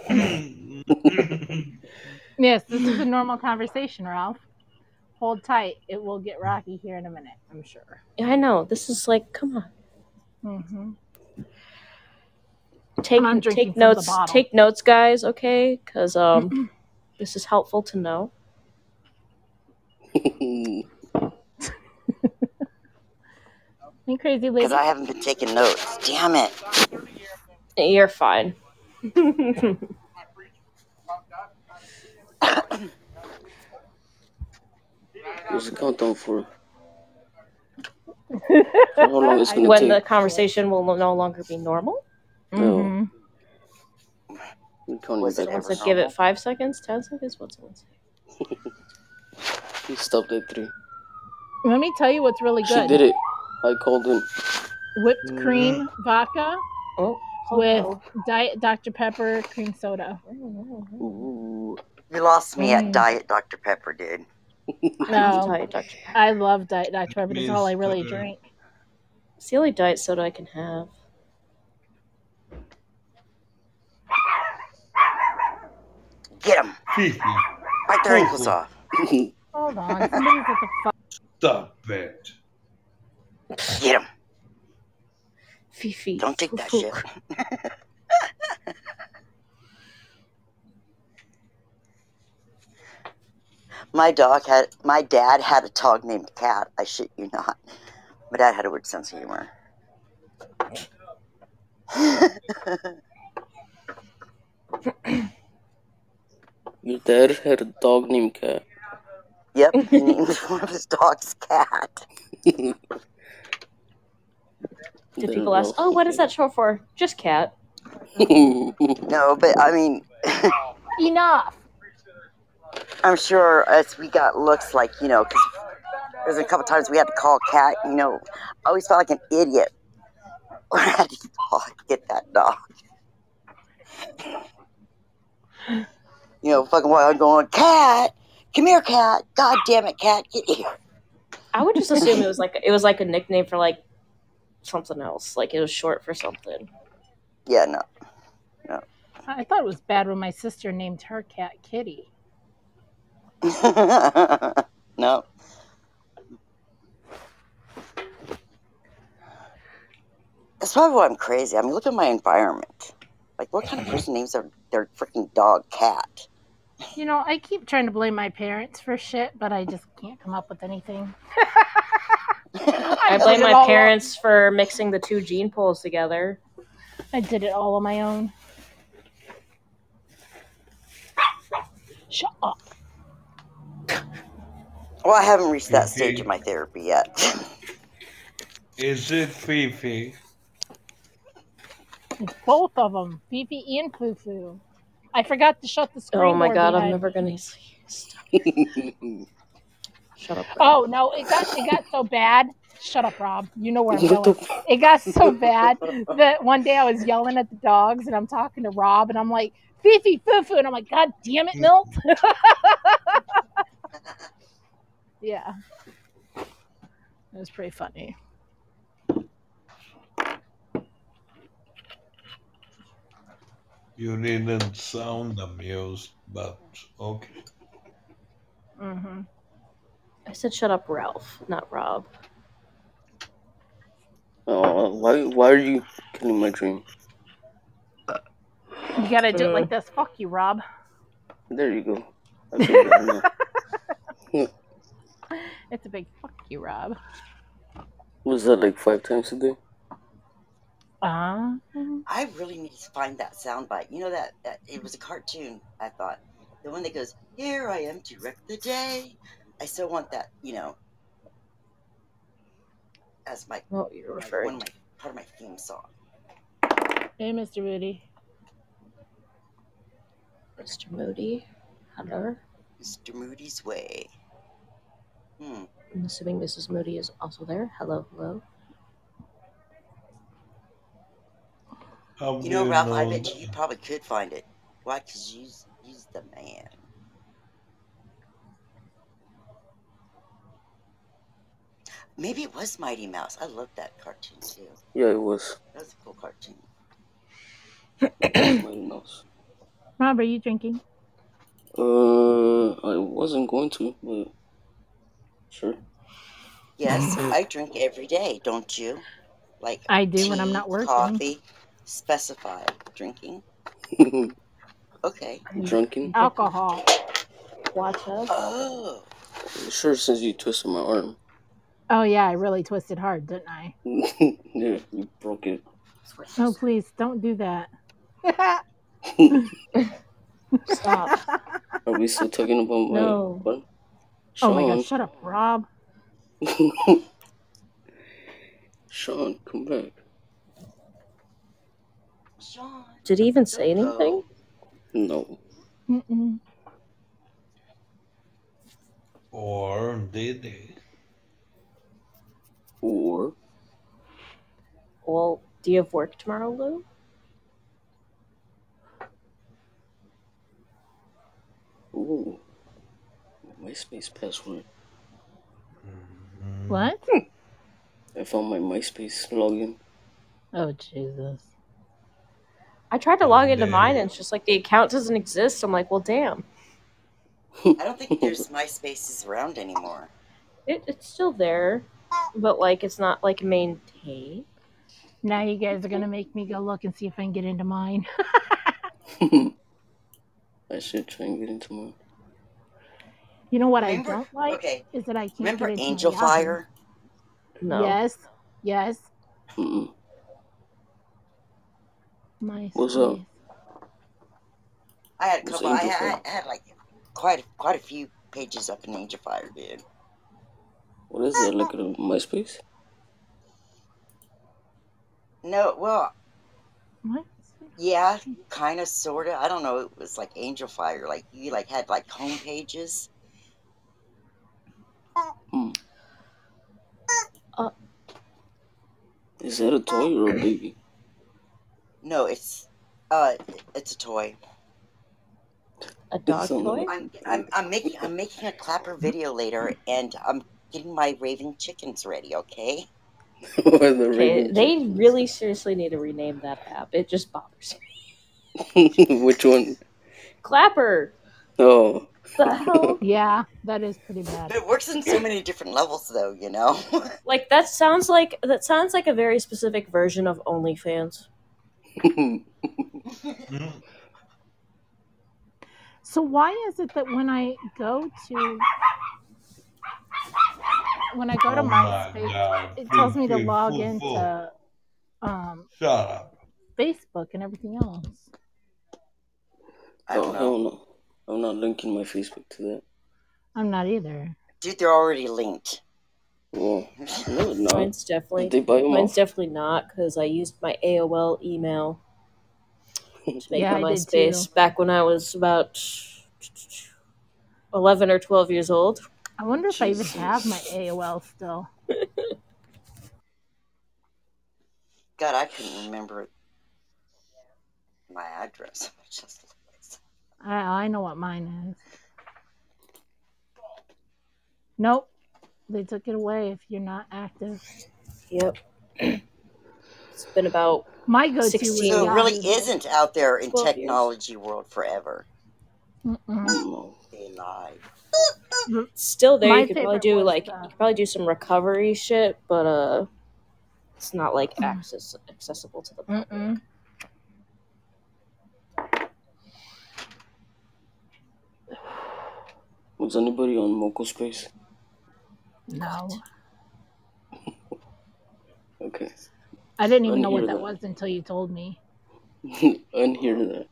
[SPEAKER 8] Yes, this is a normal conversation, Ralph. Hold tight. It will get rocky here in a minute, I'm sure.
[SPEAKER 9] Yeah, I know. This is like, come on.
[SPEAKER 8] Mm-hmm.
[SPEAKER 9] Take notes. Take notes, guys. Okay, because this is helpful to know.
[SPEAKER 8] You crazy lady.
[SPEAKER 10] Because I haven't been taking notes. Damn it.
[SPEAKER 9] You're fine.
[SPEAKER 7] What's the countdown for? How long is it gonna
[SPEAKER 9] when
[SPEAKER 7] take?
[SPEAKER 9] the conversation will no longer be normal?
[SPEAKER 8] Mm-hmm.
[SPEAKER 10] Was it ever
[SPEAKER 9] give it 5 seconds, 10 seconds? What's it say?
[SPEAKER 7] He stopped at 3.
[SPEAKER 8] Let me tell you what's really good.
[SPEAKER 7] She did it. I called in.
[SPEAKER 8] Whipped cream vodka with Diet Dr. Pepper cream soda.
[SPEAKER 7] Ooh.
[SPEAKER 10] You lost me at Diet Dr. Pepper, dude.
[SPEAKER 8] No, I love Diet Dr. Pepper. That's all I really drink.
[SPEAKER 9] It's the only diet soda I can have.
[SPEAKER 10] Get him. Bite their ankles off.
[SPEAKER 8] Hold on. Somebody's at the
[SPEAKER 4] Stop it.
[SPEAKER 10] Get him.
[SPEAKER 9] Fifi.
[SPEAKER 10] Don't take that shit. My dad had a dog named Cat. I shit you not. My dad had a weird sense of humor.
[SPEAKER 7] Your dad had a dog named Cat.
[SPEAKER 10] Yep, he named one of his dogs Cat.
[SPEAKER 9] Did people ask, oh, what is that short for? Just Cat.
[SPEAKER 10] No, but I mean...
[SPEAKER 8] Enough!
[SPEAKER 10] I'm sure as we got looks like, because there's a couple times we had to call Cat, I always felt like an idiot when I had to get that dog. Fucking while I'm going, Cat! Come here, Cat! God damn it, Cat, get here.
[SPEAKER 9] I would just assume it was like a nickname for like something else. Like it was short for something.
[SPEAKER 10] Yeah, no.
[SPEAKER 8] I thought it was bad when my sister named her cat Kitty.
[SPEAKER 10] No. That's probably why I'm crazy. I mean, look at my environment. Like, what kind of person names their freaking dog Cat?
[SPEAKER 8] You know, I keep trying to blame my parents for shit, but I just can't come up with anything.
[SPEAKER 9] I blame my parents for mixing the two gene pools together.
[SPEAKER 8] I did it all on my own. Shut up.
[SPEAKER 10] Well, I haven't reached that stage of my therapy yet.
[SPEAKER 4] Is it Fifi?
[SPEAKER 8] It's both of them, Fifi and Fufu. I forgot to shut the screen.
[SPEAKER 9] Oh my
[SPEAKER 8] door
[SPEAKER 9] god, I'm
[SPEAKER 8] behind.
[SPEAKER 9] never gonna Shut up.
[SPEAKER 8] Oh no, it got so bad. Shut up, Rob. You know where I'm going. It got so bad that one day I was yelling at the dogs and I'm talking to Rob and I'm like, Fifi, Fufu, and I'm like, God damn it, Milt. Yeah. It was pretty funny.
[SPEAKER 4] You didn't sound amused, but okay.
[SPEAKER 8] Mm-hmm.
[SPEAKER 9] I said shut up, Ralph, not Rob.
[SPEAKER 7] Why are you killing my dream?
[SPEAKER 8] You gotta do it like this. Fuck you, Rob.
[SPEAKER 7] There you go. I feel better now.
[SPEAKER 8] It's a big fuck you, Rob.
[SPEAKER 7] Was that like 5 times a day?
[SPEAKER 10] I really need to find that soundbite. You know that it was a cartoon, I thought. The one that goes, "Here I am to wreck the day." I still want that, as my part of my theme song.
[SPEAKER 8] Hey, Mr. Moody.
[SPEAKER 9] Mr. Moody. Hello.
[SPEAKER 10] Mr. Moody's Way.
[SPEAKER 9] I'm assuming Mrs. Moody is also there. Hello, hello.
[SPEAKER 10] You know, Ralph, I bet you probably could find it. Why? Because you's the man. Maybe it was Mighty Mouse. I loved that cartoon, too.
[SPEAKER 7] Yeah, it was.
[SPEAKER 10] That was a cool cartoon.
[SPEAKER 7] Mighty Mouse.
[SPEAKER 8] Rob, are you drinking?
[SPEAKER 7] I wasn't going to, but sure.
[SPEAKER 10] Yes, I drink every day, don't you? Like
[SPEAKER 8] I do
[SPEAKER 10] tea,
[SPEAKER 8] when I'm not working.
[SPEAKER 10] Coffee, specify drinking. Okay.
[SPEAKER 7] Drinking?
[SPEAKER 8] Alcohol.
[SPEAKER 9] Watch out.
[SPEAKER 10] Oh.
[SPEAKER 7] Sure, since you twisted my arm.
[SPEAKER 8] Oh yeah, I really twisted hard, didn't I?
[SPEAKER 7] Yeah, you broke it.
[SPEAKER 8] Oh please, don't do that.
[SPEAKER 9] Stop.
[SPEAKER 7] Are we still talking about my what?
[SPEAKER 8] Oh my god, shut up, Rob.
[SPEAKER 7] Sean, come back.
[SPEAKER 10] Sean.
[SPEAKER 9] Did he even say anything?
[SPEAKER 7] No.
[SPEAKER 8] Mm-mm.
[SPEAKER 4] Or did he?
[SPEAKER 7] Or?
[SPEAKER 9] Well, do you have work tomorrow, Lou?
[SPEAKER 7] Ooh. MySpace password.
[SPEAKER 8] What?
[SPEAKER 7] I found my MySpace login.
[SPEAKER 8] Oh Jesus.
[SPEAKER 9] I tried to log into mine and it's just like the account doesn't exist. I'm like, well, damn.
[SPEAKER 10] I don't think there's MySpaces around anymore.
[SPEAKER 9] It's still there, but like it's not like maintained.
[SPEAKER 8] Now you guys are gonna make me go look and see if I can get into mine.
[SPEAKER 7] I should try and get into mine.
[SPEAKER 8] You know what I don't like is that I can't
[SPEAKER 10] Remember
[SPEAKER 8] get into
[SPEAKER 10] Angel
[SPEAKER 8] my
[SPEAKER 10] Fire?
[SPEAKER 9] No.
[SPEAKER 8] Yes.
[SPEAKER 7] Mm-mm.
[SPEAKER 8] What's
[SPEAKER 7] up?
[SPEAKER 10] I had a
[SPEAKER 7] What's
[SPEAKER 10] couple. I
[SPEAKER 7] Angel
[SPEAKER 10] had like quite a few pages up in Angel Fire, dude.
[SPEAKER 7] What is that? Like a MySpace?
[SPEAKER 10] No, well,
[SPEAKER 8] what?
[SPEAKER 10] Yeah, kind of, sort of. I don't know. It was like Angel Fire. Like you like had like home pages.
[SPEAKER 7] Is that a toy or a baby?
[SPEAKER 10] No, it's a toy.
[SPEAKER 9] A dog toy?
[SPEAKER 10] I'm making a clapper video later, and I'm getting my raving chickens ready. Okay.
[SPEAKER 9] Okay, they really seriously need to rename that app. It just bothers
[SPEAKER 7] me. Which one?
[SPEAKER 9] Clapper.
[SPEAKER 7] Oh.
[SPEAKER 9] The hell?
[SPEAKER 8] Yeah, that is pretty bad.
[SPEAKER 10] But it works in so many different levels, though. You know.
[SPEAKER 9] Like that sounds like a very specific version of OnlyFans.
[SPEAKER 8] So why is it that when I go to
[SPEAKER 4] Oh my
[SPEAKER 8] MySpace,
[SPEAKER 4] God.
[SPEAKER 8] it tells me to
[SPEAKER 4] Full,
[SPEAKER 8] log
[SPEAKER 4] full.
[SPEAKER 8] into
[SPEAKER 4] Shut up.
[SPEAKER 8] Facebook and everything else?
[SPEAKER 10] I don't know.
[SPEAKER 7] Hell no. I'm not linking my Facebook to that.
[SPEAKER 8] I'm not either.
[SPEAKER 10] Dude, they're already linked.
[SPEAKER 7] Well, no, no.
[SPEAKER 9] Mine's definitely
[SPEAKER 7] Did they buy them
[SPEAKER 9] mine's
[SPEAKER 7] off?
[SPEAKER 9] definitely not because I used my AOL email to make
[SPEAKER 8] Yeah,
[SPEAKER 9] my
[SPEAKER 8] I did
[SPEAKER 9] MySpace
[SPEAKER 8] too.
[SPEAKER 9] back when I was about 11 or 12 years old.
[SPEAKER 8] I wonder if I even have my AOL still.
[SPEAKER 10] God, I couldn't remember my address.
[SPEAKER 8] I know what mine is. Nope. They took it away if you're not active.
[SPEAKER 9] Yep. It's been about
[SPEAKER 8] My go-to was
[SPEAKER 9] 16
[SPEAKER 10] So it really
[SPEAKER 8] Yahoo.
[SPEAKER 10] isn't out there in
[SPEAKER 9] 12 years.
[SPEAKER 10] technology world forever.
[SPEAKER 7] No.
[SPEAKER 10] They lied.
[SPEAKER 9] It's still there.
[SPEAKER 8] My
[SPEAKER 9] You could probably
[SPEAKER 8] favorite
[SPEAKER 9] do
[SPEAKER 8] was
[SPEAKER 9] like
[SPEAKER 8] the-
[SPEAKER 9] you could probably do some recovery shit, but it's not like accessible to the public.
[SPEAKER 8] Mm-mm.
[SPEAKER 7] Was anybody on Moco Space?
[SPEAKER 8] No.
[SPEAKER 7] Okay.
[SPEAKER 8] I didn't even know
[SPEAKER 7] Unhear
[SPEAKER 8] what that
[SPEAKER 7] that.
[SPEAKER 8] was until you told me.
[SPEAKER 7] Unhear that.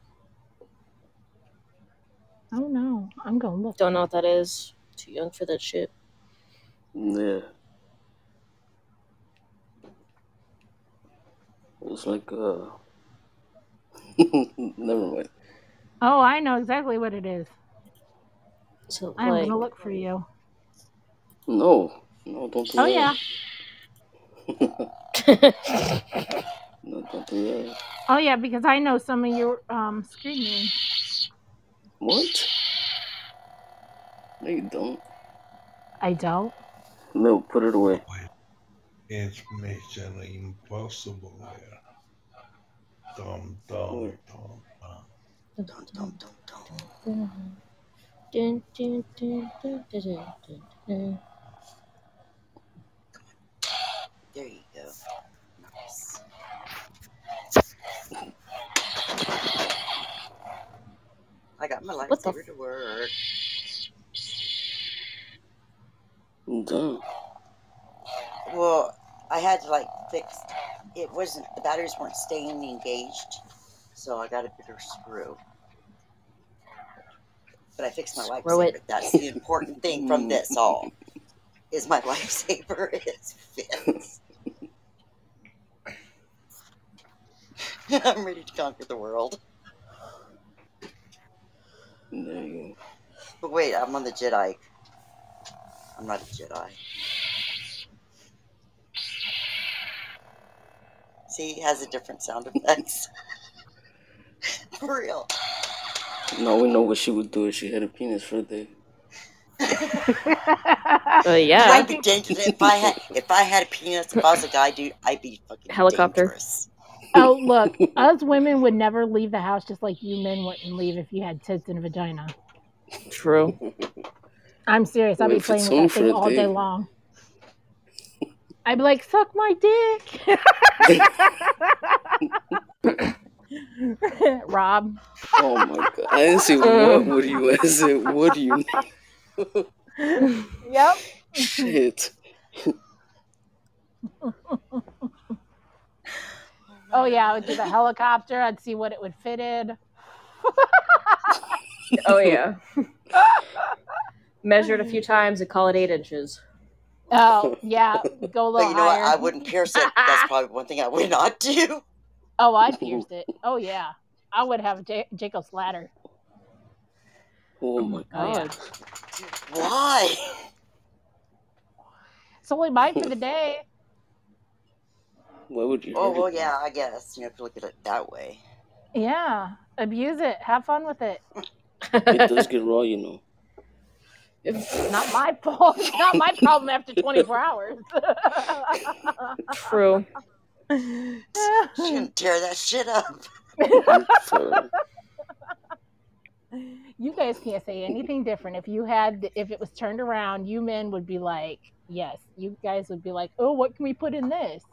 [SPEAKER 8] Oh no. I'm gonna look.
[SPEAKER 9] Don't know what that is. Too young for that shit.
[SPEAKER 7] Yeah. It's like, never mind.
[SPEAKER 8] Oh, I know exactly what it is.
[SPEAKER 9] So
[SPEAKER 8] I'm
[SPEAKER 9] like
[SPEAKER 8] gonna look for you.
[SPEAKER 7] No, don't do
[SPEAKER 8] Oh
[SPEAKER 7] that.
[SPEAKER 8] yeah.
[SPEAKER 7] No, don't do that.
[SPEAKER 8] Oh yeah, because I know some of your screen names.
[SPEAKER 7] What? No, you don't.
[SPEAKER 8] I don't.
[SPEAKER 7] No, put it away.
[SPEAKER 4] It's Mission Impossible here. Dum, dum,
[SPEAKER 7] Where?
[SPEAKER 4] dum, dum.
[SPEAKER 10] Dun, dun, dun, dun.
[SPEAKER 9] Dun, dun, dun, dun, dun, dun, dun.
[SPEAKER 10] There you go. Nice. I got my
[SPEAKER 9] What the
[SPEAKER 10] lightsaber to work.
[SPEAKER 7] I'm done.
[SPEAKER 10] Well, I had to like fix. It wasn't, the batteries weren't staying engaged, so I got a bigger screw. But I fixed my
[SPEAKER 9] Screw
[SPEAKER 10] lightsaber.
[SPEAKER 9] it.
[SPEAKER 10] That's the important thing from this all. Is my lightsaber is fixed. I'm ready to conquer the world.
[SPEAKER 7] There you
[SPEAKER 10] But wait, I'm on the Jedi. I'm not a Jedi. See, he has a different sound effects. For real.
[SPEAKER 7] go. Now we know what she would do if she had a penis for a day.
[SPEAKER 9] Yeah.
[SPEAKER 10] I'd be dangerous if I had a penis. If I was a guy, dude, I'd be fucking
[SPEAKER 9] Helicopter.
[SPEAKER 10] dangerous.
[SPEAKER 8] Oh look, us women would never leave the house just like you men wouldn't leave if you had tits and a vagina.
[SPEAKER 9] True.
[SPEAKER 8] I'm serious. I'd be
[SPEAKER 7] If
[SPEAKER 8] playing
[SPEAKER 7] it's
[SPEAKER 8] with
[SPEAKER 7] only
[SPEAKER 8] that
[SPEAKER 7] for
[SPEAKER 8] thing
[SPEAKER 7] a
[SPEAKER 8] all day
[SPEAKER 7] day.
[SPEAKER 8] long. I'd be like, suck my dick. Rob.
[SPEAKER 7] Oh my god. I didn't say what would you, I said what do you
[SPEAKER 8] Yep.
[SPEAKER 7] Shit.
[SPEAKER 8] Oh yeah, I would do the helicopter. I'd see what it would fit in.
[SPEAKER 9] Oh yeah. Measured a few times and call it 8 inches.
[SPEAKER 8] Oh yeah, go a
[SPEAKER 10] But
[SPEAKER 8] little
[SPEAKER 10] you know what?
[SPEAKER 8] higher.
[SPEAKER 10] I wouldn't pierce it. That's probably one thing I would not do.
[SPEAKER 8] Oh, I'd pierce it. Oh yeah, I would have Jacob's ladder.
[SPEAKER 7] Oh my
[SPEAKER 8] Oh yeah.
[SPEAKER 7] god.
[SPEAKER 10] Why?
[SPEAKER 8] It's only mine for the day.
[SPEAKER 7] Why would you
[SPEAKER 10] Oh,
[SPEAKER 7] hurt
[SPEAKER 10] well,
[SPEAKER 7] it?
[SPEAKER 10] yeah, I guess. You know, if you look at it that way.
[SPEAKER 8] Yeah, abuse it. Have fun with it.
[SPEAKER 7] It does get raw, you know.
[SPEAKER 8] It's not my fault. It's not my problem after 24 hours.
[SPEAKER 9] True.
[SPEAKER 10] She's gonna tear that shit up.
[SPEAKER 7] So,
[SPEAKER 8] You guys can't say anything different. If it was turned around, you men would be like, yes. You guys would be like, oh, what can we put in this?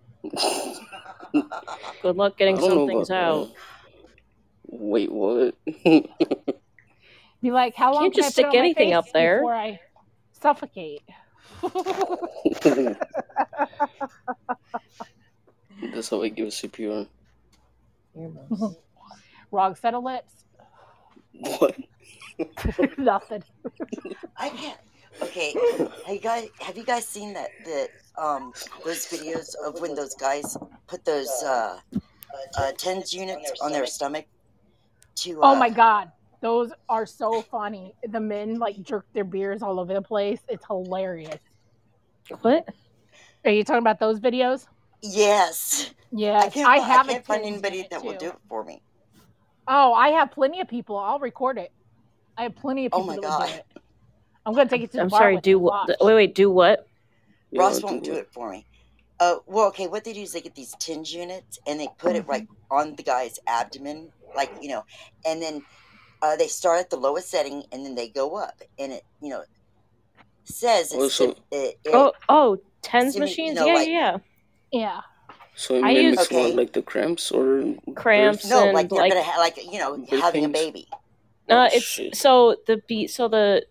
[SPEAKER 9] Good luck getting
[SPEAKER 7] I don't
[SPEAKER 9] some
[SPEAKER 7] know
[SPEAKER 9] things
[SPEAKER 7] about
[SPEAKER 9] out.
[SPEAKER 7] that. Wait, what?
[SPEAKER 8] Be like, how long
[SPEAKER 9] Can't
[SPEAKER 8] can I
[SPEAKER 9] just
[SPEAKER 8] put
[SPEAKER 9] stick
[SPEAKER 8] on my
[SPEAKER 9] anything
[SPEAKER 8] face
[SPEAKER 9] up there.
[SPEAKER 8] before I suffocate?
[SPEAKER 7] That's how I give CPR.
[SPEAKER 8] Roxetta lips?
[SPEAKER 7] What?
[SPEAKER 8] Nothing.
[SPEAKER 10] I can't. Okay, have you guys seen those videos of when those guys put those TENS units on their stomach to
[SPEAKER 8] Oh my god. Those are so funny. The men like jerk their beers all over the place. It's hilarious.
[SPEAKER 9] What?
[SPEAKER 8] Are you talking about those videos?
[SPEAKER 10] Yes.
[SPEAKER 8] Yes.
[SPEAKER 10] I
[SPEAKER 8] have
[SPEAKER 10] can't
[SPEAKER 8] a
[SPEAKER 10] find
[SPEAKER 8] TENS
[SPEAKER 10] anybody
[SPEAKER 8] unit,
[SPEAKER 10] that will
[SPEAKER 8] too.
[SPEAKER 10] do it for me.
[SPEAKER 8] Oh, I have plenty of people. I'll record it. I have plenty of
[SPEAKER 10] Oh
[SPEAKER 8] people
[SPEAKER 10] my
[SPEAKER 8] that would
[SPEAKER 10] God.
[SPEAKER 8] do it. I'm going to take it to the
[SPEAKER 9] I'm
[SPEAKER 8] bar
[SPEAKER 9] sorry,
[SPEAKER 8] with
[SPEAKER 9] do
[SPEAKER 8] me.
[SPEAKER 9] what?
[SPEAKER 8] Watch.
[SPEAKER 9] Wait, do what?
[SPEAKER 10] Ross won't do it for me. Well, okay, what they do is they get these TENS units and they put it right on the guy's abdomen, like, and then they start at the lowest setting and then they go up. And it, says
[SPEAKER 7] Also,
[SPEAKER 9] TENS
[SPEAKER 10] simi-
[SPEAKER 9] machines?
[SPEAKER 10] you know,
[SPEAKER 9] Yeah.
[SPEAKER 7] so it
[SPEAKER 9] I use-
[SPEAKER 7] mimics what, like the cramps or
[SPEAKER 9] Cramps
[SPEAKER 10] No,
[SPEAKER 9] and
[SPEAKER 10] like you're
[SPEAKER 9] like
[SPEAKER 10] gonna have, like, having a
[SPEAKER 7] pains?
[SPEAKER 10] baby.
[SPEAKER 9] it's so the